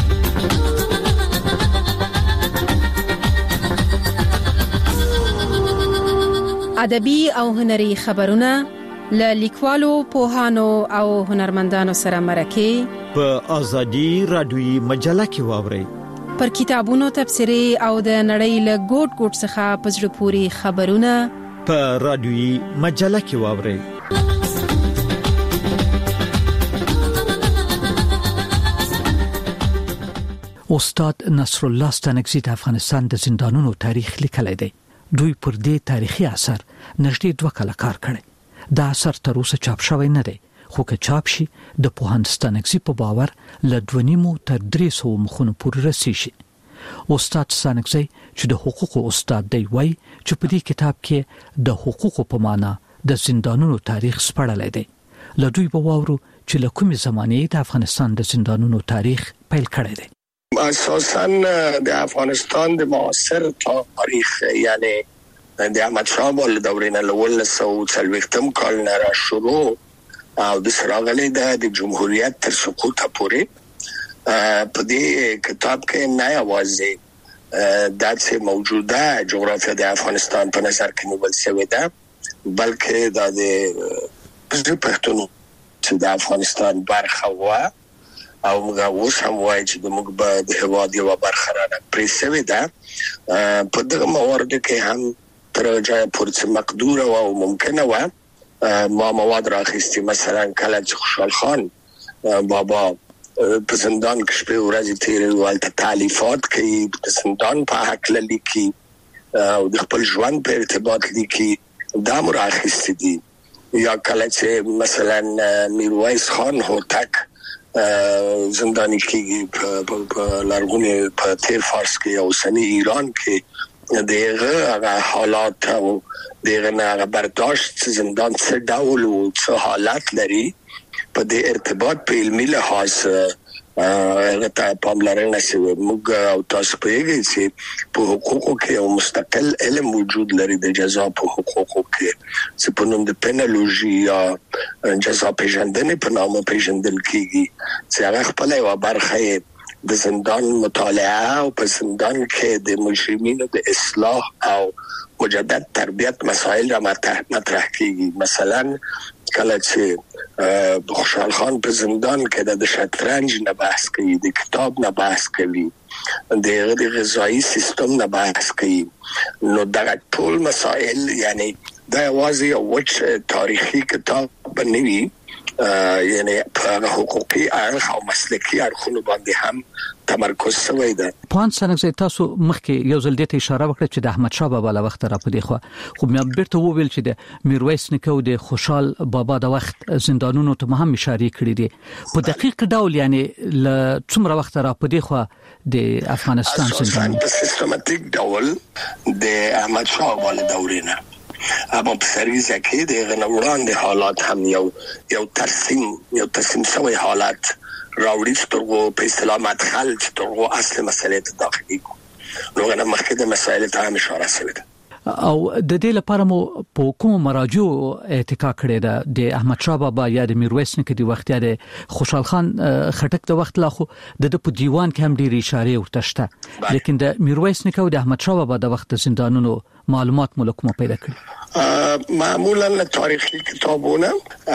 S13: ادبي او هنري خبرونه له لیکوالو پوهانو او هنرمندانو سره مرکه
S25: په ازادي رادیوي مجله کې واوري
S13: پر کتابونو تبصري او د نړۍ له ګوټ ګوټ څخه پزړه پوری خبرونه
S25: په رادیوي مجله کې واوري.
S16: استاد نصر الله ستانکزی د افغانستان د زندانونو تاریخ لیکلی دی. دوی پر دې تاریخي اثر نږدې دوه کاله کار کړی. دا اثر تر اوسه چاپ شوی نه دی خو که چاپ شي د پوهاند ستانکزی په باور له دوه نیمو تر درې سوو مخونو پورې رسیږي. استاد ستانکزی چې د حقوقو استاد دی وایي چې په دې کتاب کې د حقوقو په معنا د زندانونو تاریخ سپړلی دی. له دوی به واورو چې له کومې زمانې د افغانستان د زندانونو تاریخ پیل کړی دی.
S20: اساساً د افغانستان د معاصر تاریخ یعنی د احمد شاه بابا دورې نه لول سو څلوېښتم کال نه را شروع او د سراغلي د جمهوریت تر سقوط پورې په دې کتاب کې نه یوازې د موجوده جغرافیه د افغانستان په نظر کې نیول شوې ده بلکې د پښتون چې د افغانستان برخه و او موږ اوس هم وایي چې د موږ به د هېواد یوه برخه رانه پرې شوې ده. په دغه موارد کې هم تر جایه پورې مقدوره وه او ممکنه وه ما مواد راخیستي مثلا کله چې خوشحال خان بابا په زندان کې شپې ورځې تیرې ولته تالیفات کوي د زندان په حق لیکي او د خپل ژوند په ارتباط لیکي دا مراخص دي یا کله چې مثلا میرویس خان هوتک زندانی کېږي په لرغوني په تیر فارس کې او اوسني ایران کې دغه هغه حالات او دغه نه برداشت زندان څه ډول او څه حالات لري په دې ارتباط په علمي لحاظ هغه ته پاملرنه شوی موږ او تاسو په یوه چې په حقوقو کې یو مستقل علم وجود لري د جزا په حقوقو کې چې په نوم د پینالوژي یا جزا پیژندنې په نامه پیژندل کیږي چې هغه خپل یو برخه د زندان مطالعه او په زندان کې د مجرمینو د اصلاح او مجدد تربیت مسائل را مطرح کیږي. مثلا کله چې خوشحال خان په زندان کې د شطرنج نه بحث کوي د کتاب نه بحث کوي د غذایی سیستم نه بحث کوي نو دا ټول مسائل یعنی دا واضح او وچ تاریخي کتاب بنوي یعنی په حقوقي اړخ او مسلکي اړخونو باندې هم تمرکز شوی دی.
S16: پوهاند سنګزی تاسو مخکې یو ځل دې اشاره وکړه چې د احمد شاه بابا له وخت را پدې خو خو مې بیرته وویل چې د میرویس نیکه او د خوشحال بابا د وخت زندانونو ته هم اشاره کړې دي په دقیق ډول یعنی ل څومره وخت را پدې خو د افغانستان زندان
S20: په سیستماتیک ډول د احمد شاه بابا له دورې نه اما په سریزه کې د غنوړان د حالات هم یو یو ترسیم یو ترسیم شوی حالات راوړي چې ترغو په اصطلاح مدخل چې ترغو اصل مسئله ته داخلي کو نو غواړم مخکې د مسائل ته هم اشاره شوی ده
S16: او د دې لپاره مو په کوم مراجعو اتکا کړی ده د احمد شاه بابا یا د میرویس نیکه د وخت یا د خوشحال خان خټک د وخت لا خو د په دیوان کې هم ډېری اشاره ورته شته لیکن د میرویس نیکه او د احمد شاه بابا د وخت زندانونو معلومات ملک مو پیدا کړی
S20: معمولا تاریخي کتابونه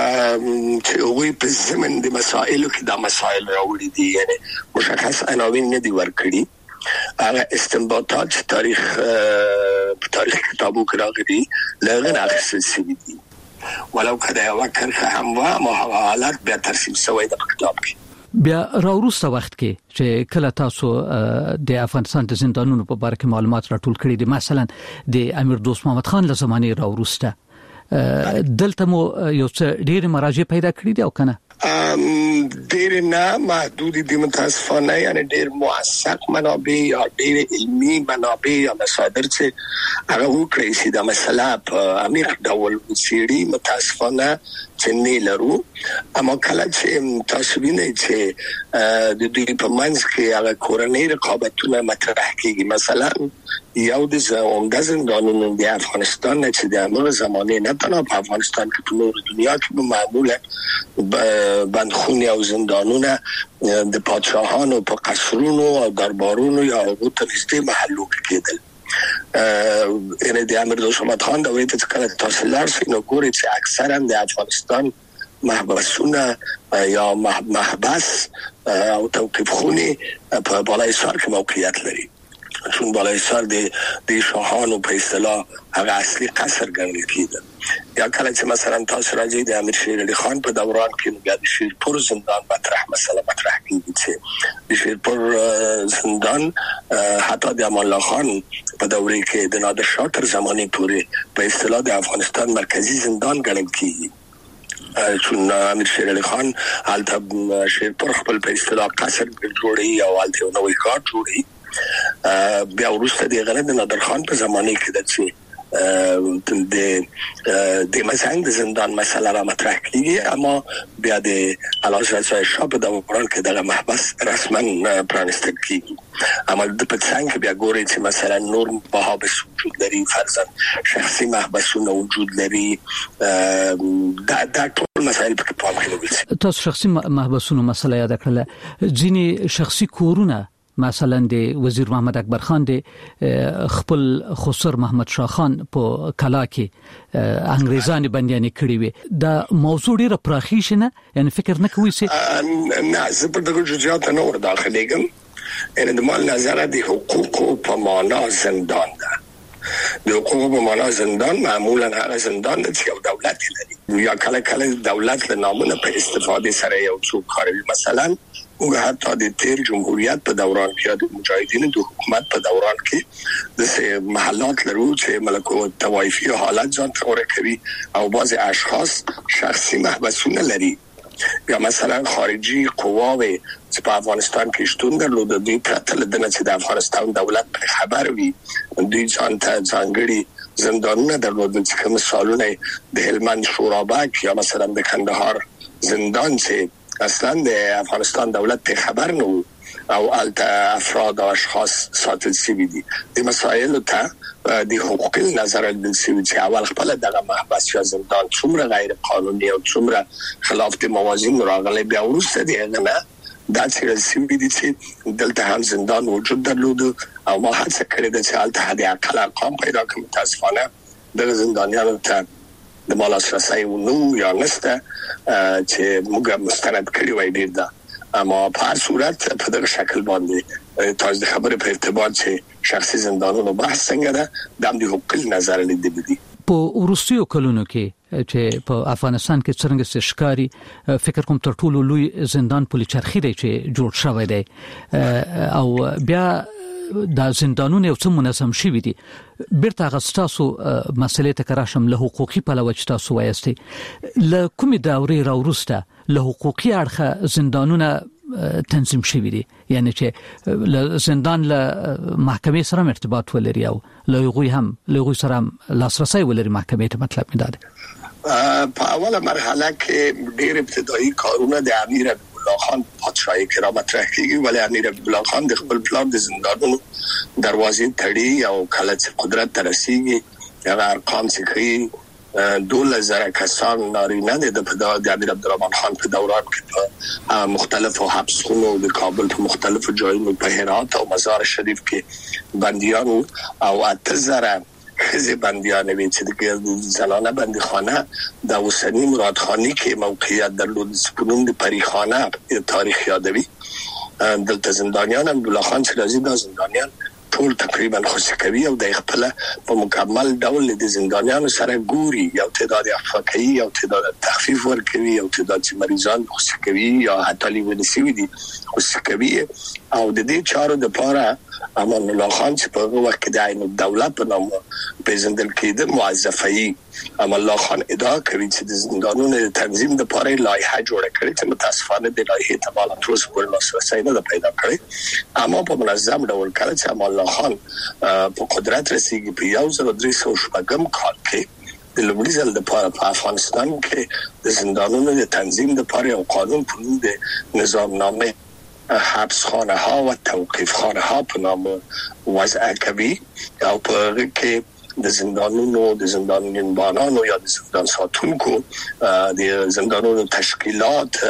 S20: چې وی په زمن د مسائل کې د مسائل راوړي دي یعنی مشخص عناوین نه دي ورکړي هغه استنباطات تاریخ په تاریخ کتابو کې راغلي لغه اخیستل شوي دي ولو کله یو کرخه هم و ما حالات بیا ترسیم شوی د کتاب کې
S16: بیا راوروسته وخت کې چې کله تاسو د افغانستان د زندانونو په اړه کې معلومات راټول کړي دي مثلا د امیر دوست محمد خان له زمانه راوروسته دلته مو یو څه ډېر مراجع پیدا کړي دي او کنه
S20: ډېر نه محدود دي متاسفانه یعنی ډېر موثق منابع یا ډېر علمي منابع یا مصادر چې هغه وکړي چې د مسله په امیر ډول وسیړي متاسفانه چې نه لرو اما کله چې تاسو وینئ چې د دوی په منځ کې هغه کورنۍ رقابتونه مطرح کیږي مثلا یو د عمده زندانونو د افغانستان نه چې د هغه زمانه نه تنها په افغانستان کې په نور دنیا کې معمولا بندخونه او زندانونه د پادشاهانو په قصرونو او دربارونو یا هغو ته نږدې محلو کېدل یعنی د امیر دوست محمد خان د وخت څخه کله تاسو لارئ نو ګورئ چې اکثرا د افغانستان محبسونه یا محبس او توقيف خونه په بالای سر کې موقعیت لري چون بالای سر د د شاهانو په اصطلاح هغه اصلي قصر ګڼل کېده یا کله چې مثلا تاسو راځي د امیر شیر علي خان په دوران کې بیا د شیرپور زندان مطرح مسله مطرح کیږي چې د شیرپور زندان حتی د امان الله خان په دورې کې د نادر شاه تر زمانه پورې په اصطلاح د افغانستان مرکزی زندان ګڼل کیږي چون امیر شیر علي خان حالته شیرپور خپل په اصطلاح قصر جوړي او حالته نوې کار جوړي بیا ورسته د غلط نادر خان په زمانه کې د چې د د مسنګ د زندان مسله را مطرح کیږي اما بیا د علاوه شاه په دوران کې د محبس رسما پرانستل کیږي اما د پڅنګ بیا ګوري چې مثلا نور محابس وجود لري فرضاً شخصي محبسونه وجود لري دا دا ټول مسائل په پام کې نیول
S16: تاسو شخصي محبسونه مسله یاد کړل ځینی شخصي کورونه مثلا د وزیر محمد اکبر خان د خپل خسر محمد شاه خان په کلا کې انګریزان بنديانې کړی وي دا موضوع ډیره پراخی شنه یعنی فکر نه کوي چې
S20: نه زه په دغه جزئیات نه ور داخليږم ان د مال نظر د حقوق په معنا زندان ده د حقوق په معنا زندان معمولا هغه زندان چې یو دولت لري یا کله کله دولت له نامونه په استفاده سره یو څوک کاروي مثلا موږ حتی د تیر جمهوریت په دوران کې د مجاهدینو د حکومت په دوران کې د محلات لرو چې ملکو توایفي حالت ځان تغیر کوي او بعض اشخاص شخصي محبسونه لري یا مثلا خارجي قواوي چې په افغانستان کې شتون درلود دوی پرته لدنه چې د افغانستان دولت په خبر وي دوی ځان ته ځانګړي زندانونه درلودل چې کوم مثالونه د هلمند شورابک یا مثلا د کندهار زندان چې اصلا د افغانستان دولت په خبر نه او الته افراد او اشخاص ساتل شوي دي د مسایل ته د حقوق نظر د سوي چې اول خپل دغه محبس یا زندان څومره غیر قانوني او څومره خلاف د موازین راغلي بیا ورسته دی نه دا چې سوي دي چې دلته هم زندان وجود درلود او ما هڅه کړې ده چې الته د اقل ارقام پیدا کړم متاسفانه د زندانیانو ته د مال اساسي نو یا نسته چې موږ مستند کړی وای ډیر ده اما په هر صورت په دغه شکل باندې تاسو د خبرې په ارتباط چې شخصي زندانونو بحث څنګه ده د امنیت حقوق نظر لیدل دي
S16: په وروستیو کلونو کې چې په افغانستان کې څنګه سشکاري فکر کوم تر ټولو لوی زندان پولی چرخی دی چې جوړ شوی دی او بیا د زندانونو یو څه منظم شوی دي بیرته غستاسو مسلې ته کراشم له حقوقي پلوه چې تاسو وایستي له کومې دورې راورسته له حقوقي اړخه زندانونه تنظیم شوی دي یعنی چې له زندان له محکمې سره ارتباط ولري او له غوي هم له غوي سره لاسرسي ولري محکمې ته مطلب می داده
S20: په اوله مرحله کې ډېر ابتدایي کارونه د امیر عبدالله خان پادشاهي کې را مطرح کیږي ولی امیر عبدالله خان د خپل پلان د زندانونو دروازې تړي او کله چې قدرت ته رسیږي هغه ارقام چې کوي دوله زره کسان نارینه د د امیر عبدالرحمن خان په دوران کې په مختلفو حبسخونو د کابل په مختلفو ځایونو په هرات او مزار شریف کې بندیان او اته زره خزي بندیان وی چې د زنانه بندیخانه د اوسنی مرادخانی کې موقعیت درلود سپونون د پریخانه تاریخ یادوي دلته زندانیان عبدالله خان شیرازی د زندانیان ټول تقریبا خوشی کوي او د خپل په مکمل ډول د زندانیانو سره ګوري یو تعداد افاقي یو تعداد تخفیف ورکوي یو تعداد چې مریضان خوشی کوي یا حتی لیونی سوي دي خوشی کوي او د دې چارو د پاره امان الله خان چې په هغه وخت کې د عین الدوله په نوم پیژندل کېده موظفي امان الله خان ادعا کوي چې د زندانونو تنظیم د پاره لایحه جوړه کړې چې متاسفانه د لایحې ته مال تروس پر لاسرسي نه پیدا کړې اما په منظم ډول کړ چې امان الله خان په قدرت رسیدي په یو ځل درې سو شپږم کال کې د لومړي ځل د پاره په افغانستان کې د زندانونو د تنظیم د پاره او قانون په نوم د نظام نامه حبس خانه ها و توقیف خانه ها په نام وضع کوي او په کې د زندانونو د زندانیانو یا د زندان ساتونکو د زندانونو تشکیلات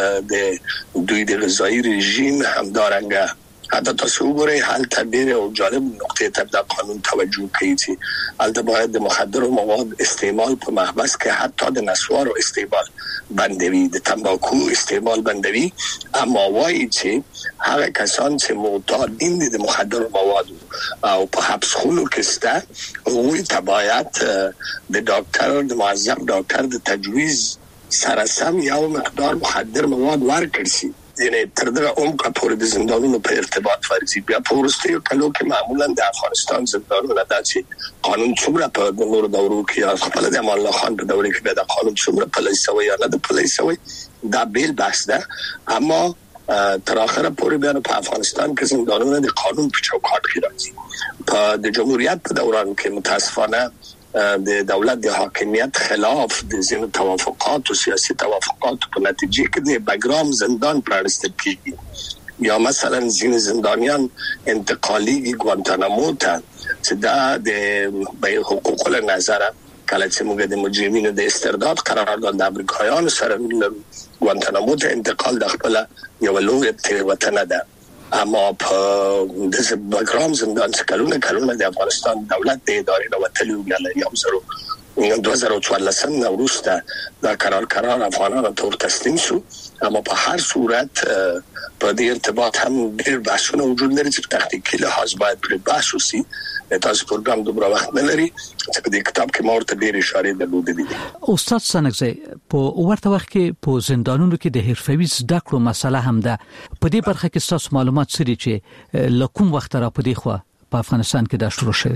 S20: د دوی د غذایی رژیم همدارنګه حتی تاسو وګورئ حالت ډېر او جالب نقطې ته د قانون توجه کوي چې البته باید د مخدر مواد استعمال په محبس کې حتی د نسوارو استعمال بندوي د تنباکو استعمال بندوي اما وايي چې هغه کسان چې معتادین دي د مخدر مواد او په حبس خونو کې سته وي تبعیت د ډاکټر د معزز ډاکټر د تجویز سره سم یو مقدار مخدر مواد ورکړي شي یعنی تر دغه عمق پورې د زندانونو په ارتباط ورزي بیا په ورستیو کلو کې معمولا د افغانستان زندانونه داسې قانون څومره په نور دورو کې خپل د امان الله خان په دوره کې به د قانون څومره په لایسوي یا نه د پولیسوي دا بیل بحث ده اما تر اخره پورې بیا په افغانستان کې زندانونه د قانون په چوکاټ کې راځي په د جمهوریت په دوران کې متاسفانه د دولت د حاکمیت خلاف د زینو توافقات او سیاسي توافقات په نتیجه کې د بګرام زندان پرانستل کیږي یا مثلا زین زندانیان انتقالی ګوانتانامو ته چې دا د به حقوق له نظر کله چې موږ د مجرمینو د استرداد قرارداد د امریکایانو سره ګوانتانامو ته انتقال د خپل یو لوی تیروتنه ده اما په د بګرام زندان څخه کلونه کلونه د افغانستان دولت د ادارې د وتلو غل یو زرو دوه زره او څوارلسم نه وروسته دا قرار قرار افغانانو ته تسلیم شو. اما په هر صورت په دې ارتباط هم ډېر بحثونه وجود لري چې تخنیکی لحاظ باید پر بحث وشي. تاسو پروګرام دومره وخت نه لري چې په دې کتاب کې مورته ډېر اشاره درلودې دي.
S16: استاد سنگزی په ورته وخت کې په زندانونو کې د حرفوي زده کړو مسله هم ده. په دې برخه کې تاسو معلومات سری چې لکم وخت را په دې خو په افغانستان کې دا شروع شوی.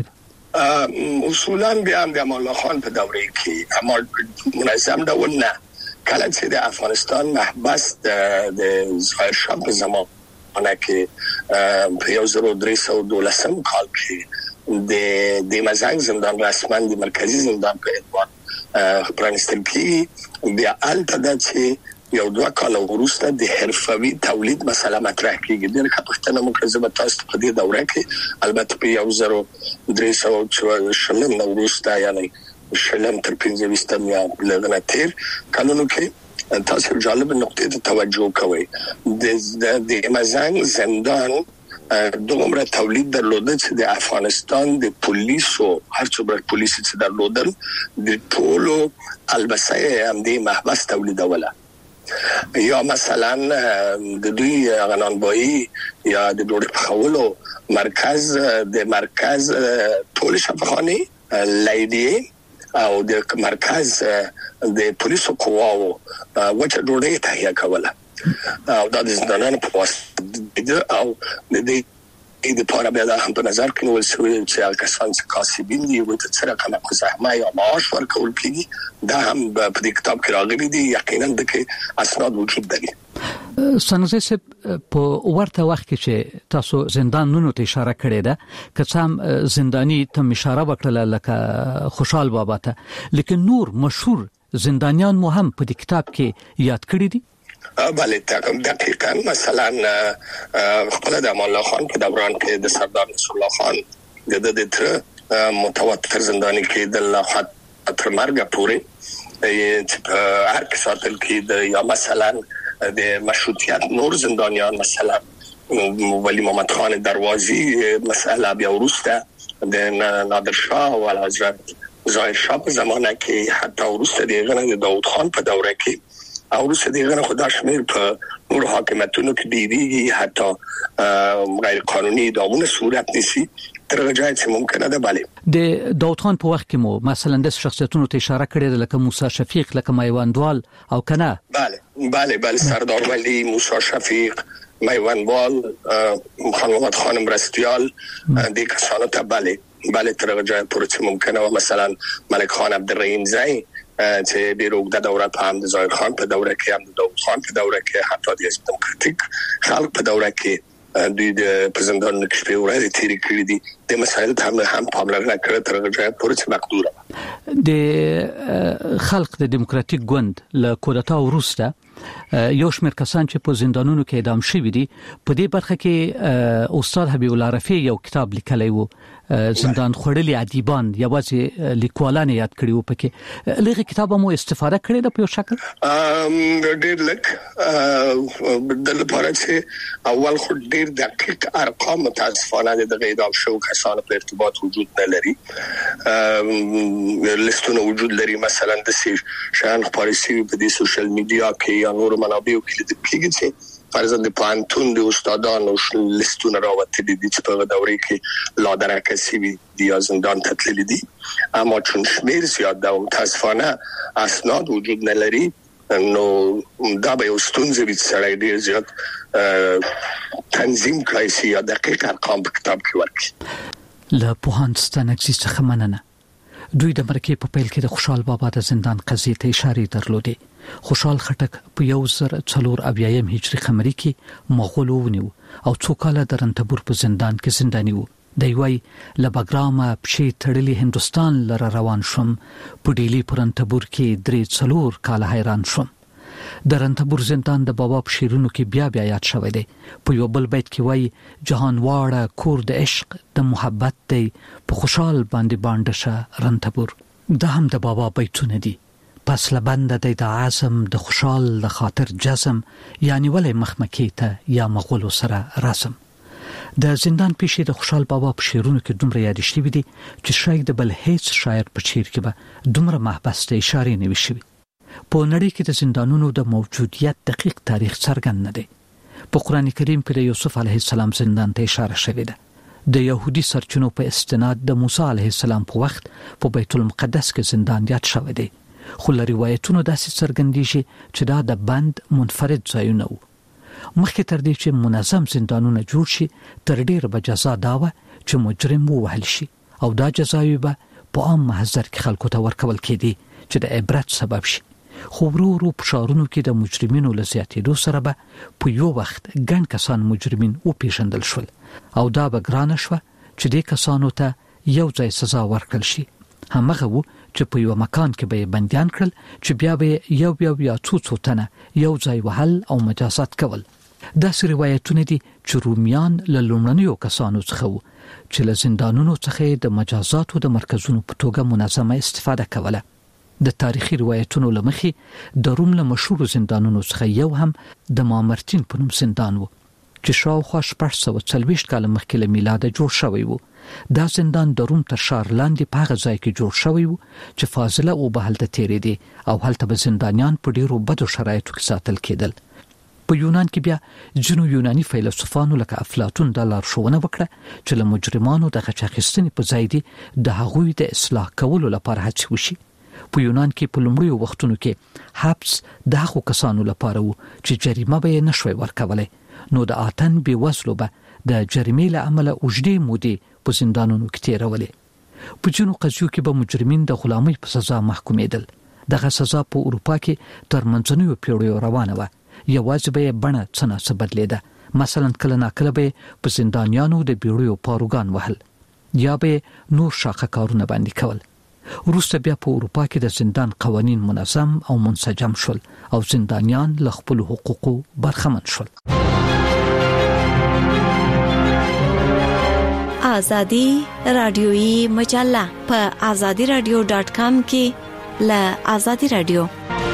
S20: اصولاً بیا هم د امان الله خان په دوره کې اما منظم ډول نه. کله چې د افغانستان محبس د ظاهر شاه په زمانه کې په یو زر درې سوه دولسم کال کې د د مزنګ زندان رسما د مرکزی زندان په اعتبار پرانستل کیږي. بیا البته د چې یو دوه کال وروسته د حرفوي تولید مسله مطرح کیږي. د کپښتنه مکرزه تاسو په دې دوره کې البته په یو زر درې سوه شلم وروسته یعنی شلم تر پنځه ویشتم یا لږ تیر کلونو کې تاسو جالب نقطې ته توجه کوئ. د د مزنګ زندان دومره تولید درلوده چې د افغانستان د پولیسو هر څومره پولیس چې درلودل د ټولو البسه هم د محبس تولیدوله. یا مثلا د دوی غنانبایی یا د ډوډۍ پخولو مرکز د مرکز ټول شفاخانه لیدی او د مرکز د پولیسو قواو وچه ډوډۍ تهیه کوله او د زندانونو په واسطه او د دې د پاره بیا هم په نظر کې ول شو چې کسان چې کاسبین دي او چې سره کومه زحمه یا معاش ورکول کیږي دا هم په دې کتاب کې راغلي دي. یقینا د کې اسناد وجود لري.
S16: سنگزی صاحب په ورته وخت کې چې تاسو زندانونو ته اشاره کړې ده که څم زندانی ته اشاره وکړه لکه خوشحال بابا ته لیکن نور مشهور زندانیان مو هم په دې کتاب کې یاد کړی دي.
S20: بله دقیقاً مثلا خپل د امان الله خان په دوران کې د سردار نصر الله خان د د تر متواتر زندانی کې د لحد تر مرګ پورې چې هر کې ساتل کې د یا مثلا د مشروطیت نور زندانیان مثلا ولی محمد خان دروازی مسئله بیا وروسته د نادر شاه او حضرت ظاهر شاه په زمانه کې حتی وروسته د داوود خان په دوره کې او وروسته دغه خدای شمیر په نور حاکمیتونو کې دیږي حتی غیر قانوني دامونه صورت نیسي تر رجایت چې ممکنه ده. بله
S16: د داوود خان په وخت کې مو مثلا د شخصیتونو ته اشاره کړې لکه موسی شفیق لکه میوندوال او کنه.
S20: بله بله بله سردار ولی، موسی شفیق، میوندوال، خان محمد خان مرستیال د کسانو ته بله بله تر رجایت پورې چې ممکنه و مثلا ملک خان عبدالرحیم زئی چې بیروګ د دوره په هم د ظاهر خان په دوره کې هم د داوود خان په دوره کې حتی د دموکراتیک خلق په دوره کې دوی د پرزندان نکشپی ورځ تیری کړی دي. د مسایل ته هم هم پاملرنه کړې تر هغه پورې چې مقدوره
S16: د خلق د دموکراتیک ګوند له کودتا وروسته یو شمېر کسان چې په زندانونو کې اعدام شوي دي په دې برخه کې استاد حبیب الله رفیع یو کتاب لیکلی و زندان خوړلي ادیبان یوازې لیکوالان یاد کړي و پکې لږه کتاب مو استفاده کړې ده په یو شکل
S20: ډېر لک د لپاره چې اول خو ډېر دقیق ارقام متاسفانه د اعدام شو کسانو په ارتباط وجود نه لري. لیستونه وجود لري مثلا د سیر شان خبرسي په دې سوشل میډیا کې یا نور منابعو کې د کېږي چې فرضاً د پانتون د استادانو لیستونه راوته دي چې په دوره کې لا درکه سی وی دی زندان تتللی دي اما چون شمیر زیاد ده متاسفانه اسناد وجود نه لري نو دا به استونزه وي سره ډیر زیات تنظیم کړی شي یا دقیق ارقام په کتاب کې ورکړي.
S16: له پوهنتون څخه مننه. دوی د مرکې په پیل کې د خوشحال بابا د زندان قضیې ته اشاره درلودې. خوشحال خټک په یو زر څلور اویایم هجري قمري کې مغولو ونیو او څو کاله د رنتبور په زندان کې زنداني و. دی وای له بګرامه پښې تړلې هندستان لره روان شوم په ډیلی په رنتبور کې درې څلور کاله حیران شوم. د رنتبور زندان د بابا په شیرونو کې بیا بیا یاد شوی دی. په یو بل بیت کې وای جهان واړه کور د عشق د محبت دی په خوشحال باندې باندې شه رنتبور. دا هم د بابا بیتونه دي. پس لبند دی د عزم د خوشحال د خاطر جزم یعنی ولی مخمکی ته یا مغولو سره رسم. د زندان پیښې د خوشحال بابا په شعرونو کې دومره یاد شوي دي چې شاید د بل هیڅ شاعر په شعر کې به دومره محبس ته اشاره نه وي شوي. په نړۍ کې د زندانونو د موجودیت دقیق تاریخ څرګند نه دی. په قرآن کریم کې د یوسف علیه السلام زندان ته اشاره شوې ده. د يهودي سرچینو په استناد د موسی علیه السلام په وخت په بیت المقدس کې زندان یاد شوی دی. خو له روایتونو داسې څرګندېږي چې دا د بند منفرد ځایونه وو. مخکې تر دې چې منظم زندانونه جوړ شي تر ډېره به جزا دا وه چې مجرم ووهل شي او دا جزاوې به په عام محضر کې خلکو ته ورکول کېدې چې د عبرت سبب شي. خو ورو ورو په ښارونو کې د مجرمینو له زیاتېدو سره به په یو وخت ګڼ کسان مجرمین وپېژندل شول او دا به ګرانه شوه چې دې کسانو ته یو ځای سزا ورکړل شي. همغه وو چې په یو مکان کې به بندیان کړل چې بیا به یو بیا یا څو څو تنه یو ځای وهل او مجازات کول. داسې روایتونه دي چې رومیان له لومړنیو کسانو څخه وو چې له زندانونو څخه د مجازاتو د مرکزونو په توګه منظمه استفاده کوله. د تاریخي روایتونو له مخې د روم له مشهور زندانونو څخه یو هم د مامرتین په نوم زندان وو چې شاوخوا شپږ سوه څلوېښت کاله مخکې له میلاده جوړ شوی وو. دا زندان د روم تر ښار لاندې په هغه ځای کې جوړ شوی وو چې فاضله اوبه هلته تېرېدې او هلته به زندانیان په ډېرو بدو شرایطو کې ساتل کېدل. په یونان کې بیا ځینو یوناني فیلسوفانو لکه افلاطون دا لارښوونه وکړه چې له مجرمانو د غچ اخیستنې په ځای دې د هغوی د اصلاح کولو لپاره هڅې وشي. په یونان کې په لومړیو وختونو کې حبس د هغو کسانو لپاره وو چې جریمه به یې نشوی ورکولی، نو د آتن بې وزلو به د جریمې له امله اوږدې مودې په زندانونو کې تېرولې. په ځینو قضیو کې به مجرمین د غلامۍ په سزا محکومېدل. دغه سزا په اروپا کې تر منځنیو پیړیو روانه وه. یوازې به یې بڼه څه ناڅه بدلېده. مثلا کله ناکله به یې په زندانیانو د بیړیو پاروګان وهل یا به نور شاخه کارونه باندې کول. وروسته بیا په اروپا کې د زندان قوانین منظم او منسجم شول او زندانیان له خپلو حقوقو برخمن شول.
S23: آزادی رادیویی مجله په آزادی رادیو ډاټ کام کې له آزادی رادیو.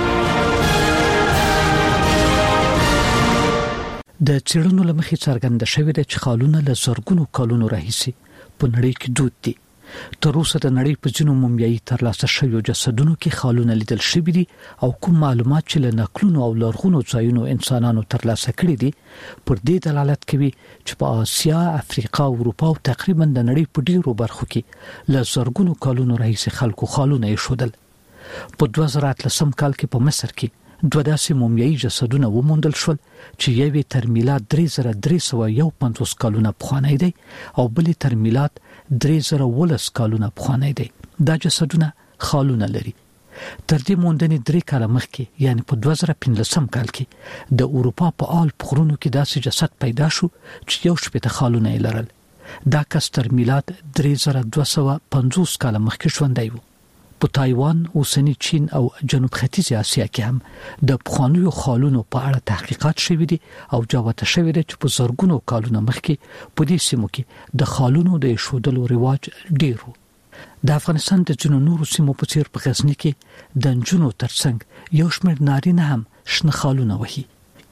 S16: د څېړنو له مخې څرګنده شوې ده چې خالونه له زرګونو کلونو راهیسې په نړۍ کې دود دي. تر اوسه د نړۍ په ځینو مومیایي ترلاسه شویو جسدونو کې خالونه لیدل شوي دي او کوم معلومات چې له نقلونو او لرغونو ځایونو انسانانو ترلاسه کړي دي پر دې دلالت کوي چې په آسیا، افریقا او اروپا او تقریبا د نړۍ په ډیرو برخو کې له زرګونو کلونو راهیسې خلکو خالونه ایښودل. په دوه زره اتلسم کال کې په مصر کې دوه داسې مومیایي جسدونه وموندل شول چې یوې تر میلاد درې زره درې سوه یو پنځوس کلونه پخوانی دی او بلې تر میلاد درې زره اوولس کلونه پخوانی دی. دا جسدونه خالونه لري. تر دې موندنې درې کاله مخکې یعنی په دوه زره پنځلسم کال کې د اروپا په آلپ غرونو کې داسې جسد پیدا شو چې یو شپېته خالونه یې لرل. دا کس تر میلاد درې زره دوه سوه پنځوس کاله مخکې ژوندی و. په تایوان، اوسنی چین او جنوب ختیځ اسیا کې هم د پخوانیو خالونو په اړه تحقیقات شوي دي او جوته شوې ده چې په زرګونو کلونو مخکې په دې سیمو کې د خالونو د ایښودلو رواج ډېر و. د افغانستان د ځینو نورو سیمو په څېر په غزني کې د نجونو ترڅنګ یو شمېر نارینه هم شنه خالونه وهي.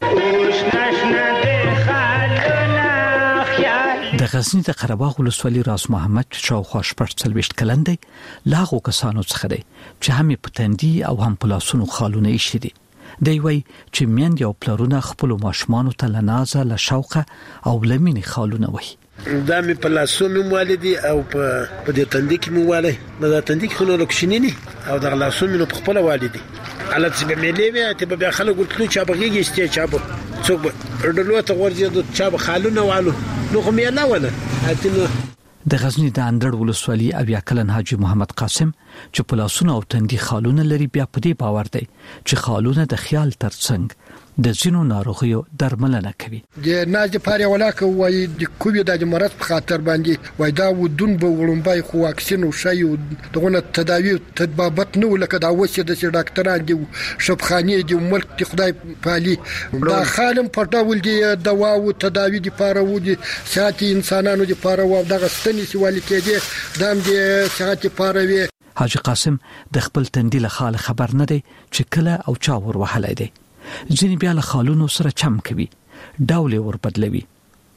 S16: د غزني د قرهباغ ولسوالي راز محمد چې شاوخوا شپږ څلوېښت کلن دی له هغو کسانو څخه دی چې هم یې په تندي او هم په لاسونو خالونه ایښي دي. دی وایي چې میندې او پلرونه خپلو ماشومانو ته له نازه، له شوقه او له مینې خالونه وهي.
S1: دا مې په لاسو مې والدي او په په دې تندي کې مې والي دا تندي کې نو لکشنيني او د لاسو مې په خپل والدي علت چې به ملي وي ته به خلک ګټلو چې بغيږي استي چې به څوک ورډلو ته ورځي د چا به خالونه والو نو خو مې نه ولا اته.
S16: د غزني د اندړ ولسوالي اویا کلن حاجی محمد قاسم چې په لاسونو او تندي خالونه لري بیا په دې باور دی چې خالونه د خیال ترڅنګ د ځینو ناروغیو درملنه کوي.
S21: د ناز لپاره ولاکه وای د کووید د مرض په خاطر باندې وای دا ودون به وړومبای خو واکسین او شای دغه تداوی تطبیقات نو لکه دا وسه د ډاکټران دی شبخانه دی ملک د خدای پالي دا خالم په ډول دی دوا او تداوی دی لپاره و دي ساتي انسانانو دی لپاره و دغه ستنې سوال کېدی دام دی ساتي لپاره وي.
S16: حاجی قاسم د خپل تندي له خال خبر نه دی چې کله او چا ور وهلای دی. ځینې بیا له خالونو سره چم کوي، ډول ور بدلوي.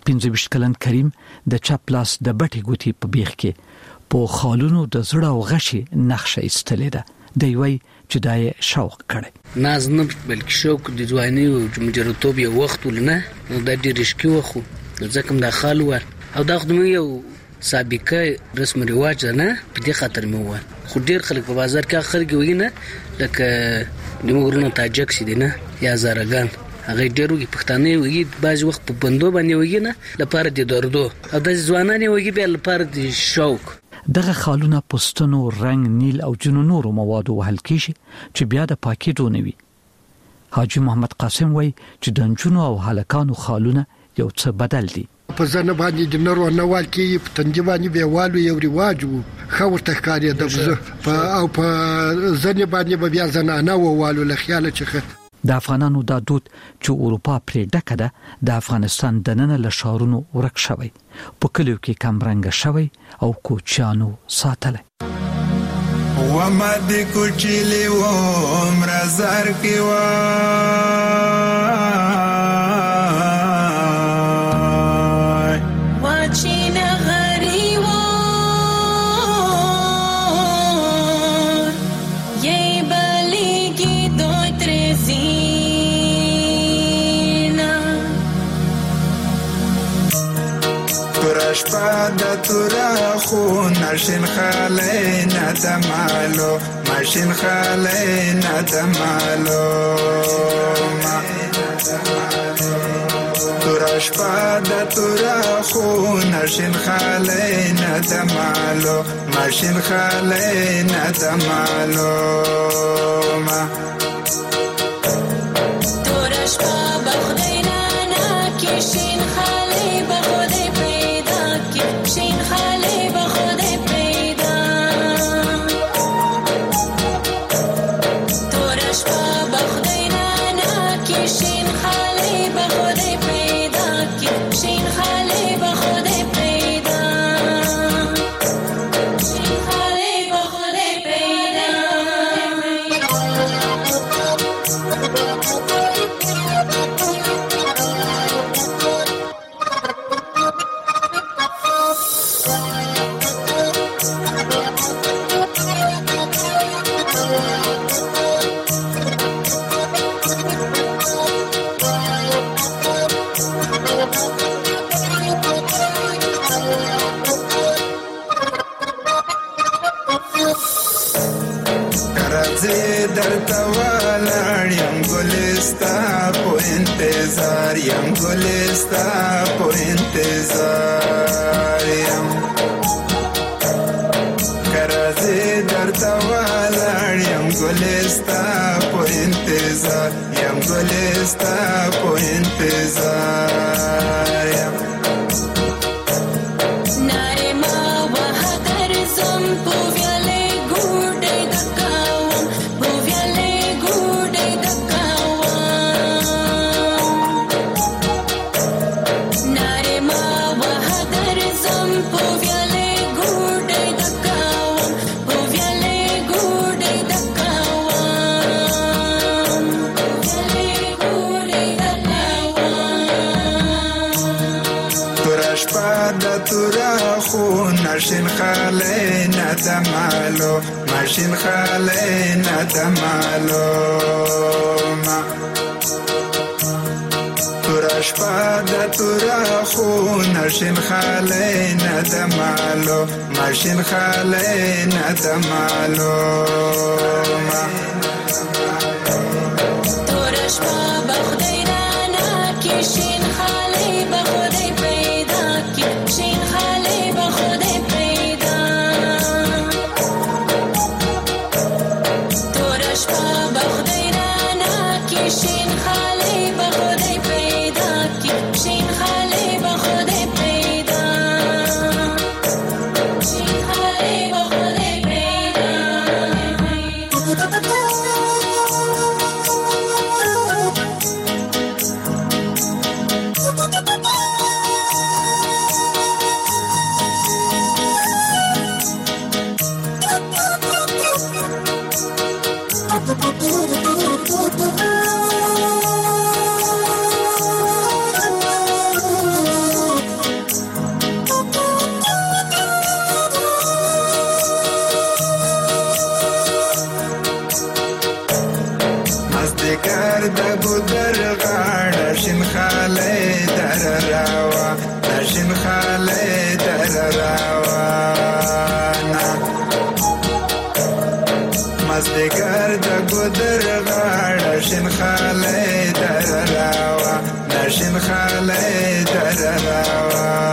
S16: پنځه ویشت کلن کریم د چپ لاس د بټې ګوتې په بیخ کې په خالونو د زړه او غشي نقشه ایستلې ده. دی وایي چې دا یې شوق کړی.
S3: ناز نه بلکې شوق د ځواني او مجرتوب یو وخت ولنه دا ډېر رشکي وخو ځکه دا خال و او دا خدمت یو سابقه رسم رواج نه په دې خاطر مې و. خو ډېر خلک په بازار کې اخر کې وینه لکه د موږ تاجک سي دي نه یا زارګان هغه ډېرو کې پښتانه وي بعض وخت په بندو باندې وي نه لپاره د دردو او د ځوانانه وي به لپاره د شوق.
S16: دغه خالونه پوستونو رنگ نیل او جنو نورو موادو وهل کیږي چې بیا د پاکېدو نه وي. حاجی محمد قاسم وایي چې د نجونو او هلکانو خالونه یو څه بدل دي.
S21: په ځنه باندې د نرو نوال کې په تنجي باندې به والو یو رواج وو خو ورته ښکاري د په او په ځنه باندې به بیا زنانه ووالو له خیال چې
S16: د افغانانو دا دود چې اروپا پرې ډکه ده د افغانستان دننه له ښارونو ورک شوی په کلیو کې کم رنګ شوی او کوچیانو ساتلی.
S5: وما د کوچلی و مرزار کې و
S12: شپه د تورا خو نشین خاله نه دمالو ماشین خاله نه دمالو تورا شپه د تورا خو نشین خاله نه دمالو ماشین خاله نه دمالو تورا شپه بخدای نه نه کشین خاله بخدای شین خاله به خود پیدا تورش با بخدای نانا کی شین خاله به خود پیدا کی شین خاله به خود پیدا شین خاله به خود پیدا انتظار یم گلستا په انتظار یم کرازه درته ولاړ یم گلستا په انتظار یم گلستا په انتظار یم ناره ما وحدر زم په ویاله ګوډه دکاوم په ویاله ګوډه ماشین خاله ندمالو ماشین خاله ندمالو تورش پاد تورا خو نشین خاله ندمالو ماشین خاله ندمالو تورش پا بخدای رانا کشین خاله بخدای پیدا کشین خاله بخدای شین خاله به خود پیدا کی شین خاله به خود پیدا شین خاله به خود پیدا
S5: راوا نشین خاله در راوا مزدگر د ګودر غاړه شین خاله در راوا نشین خاله در راوا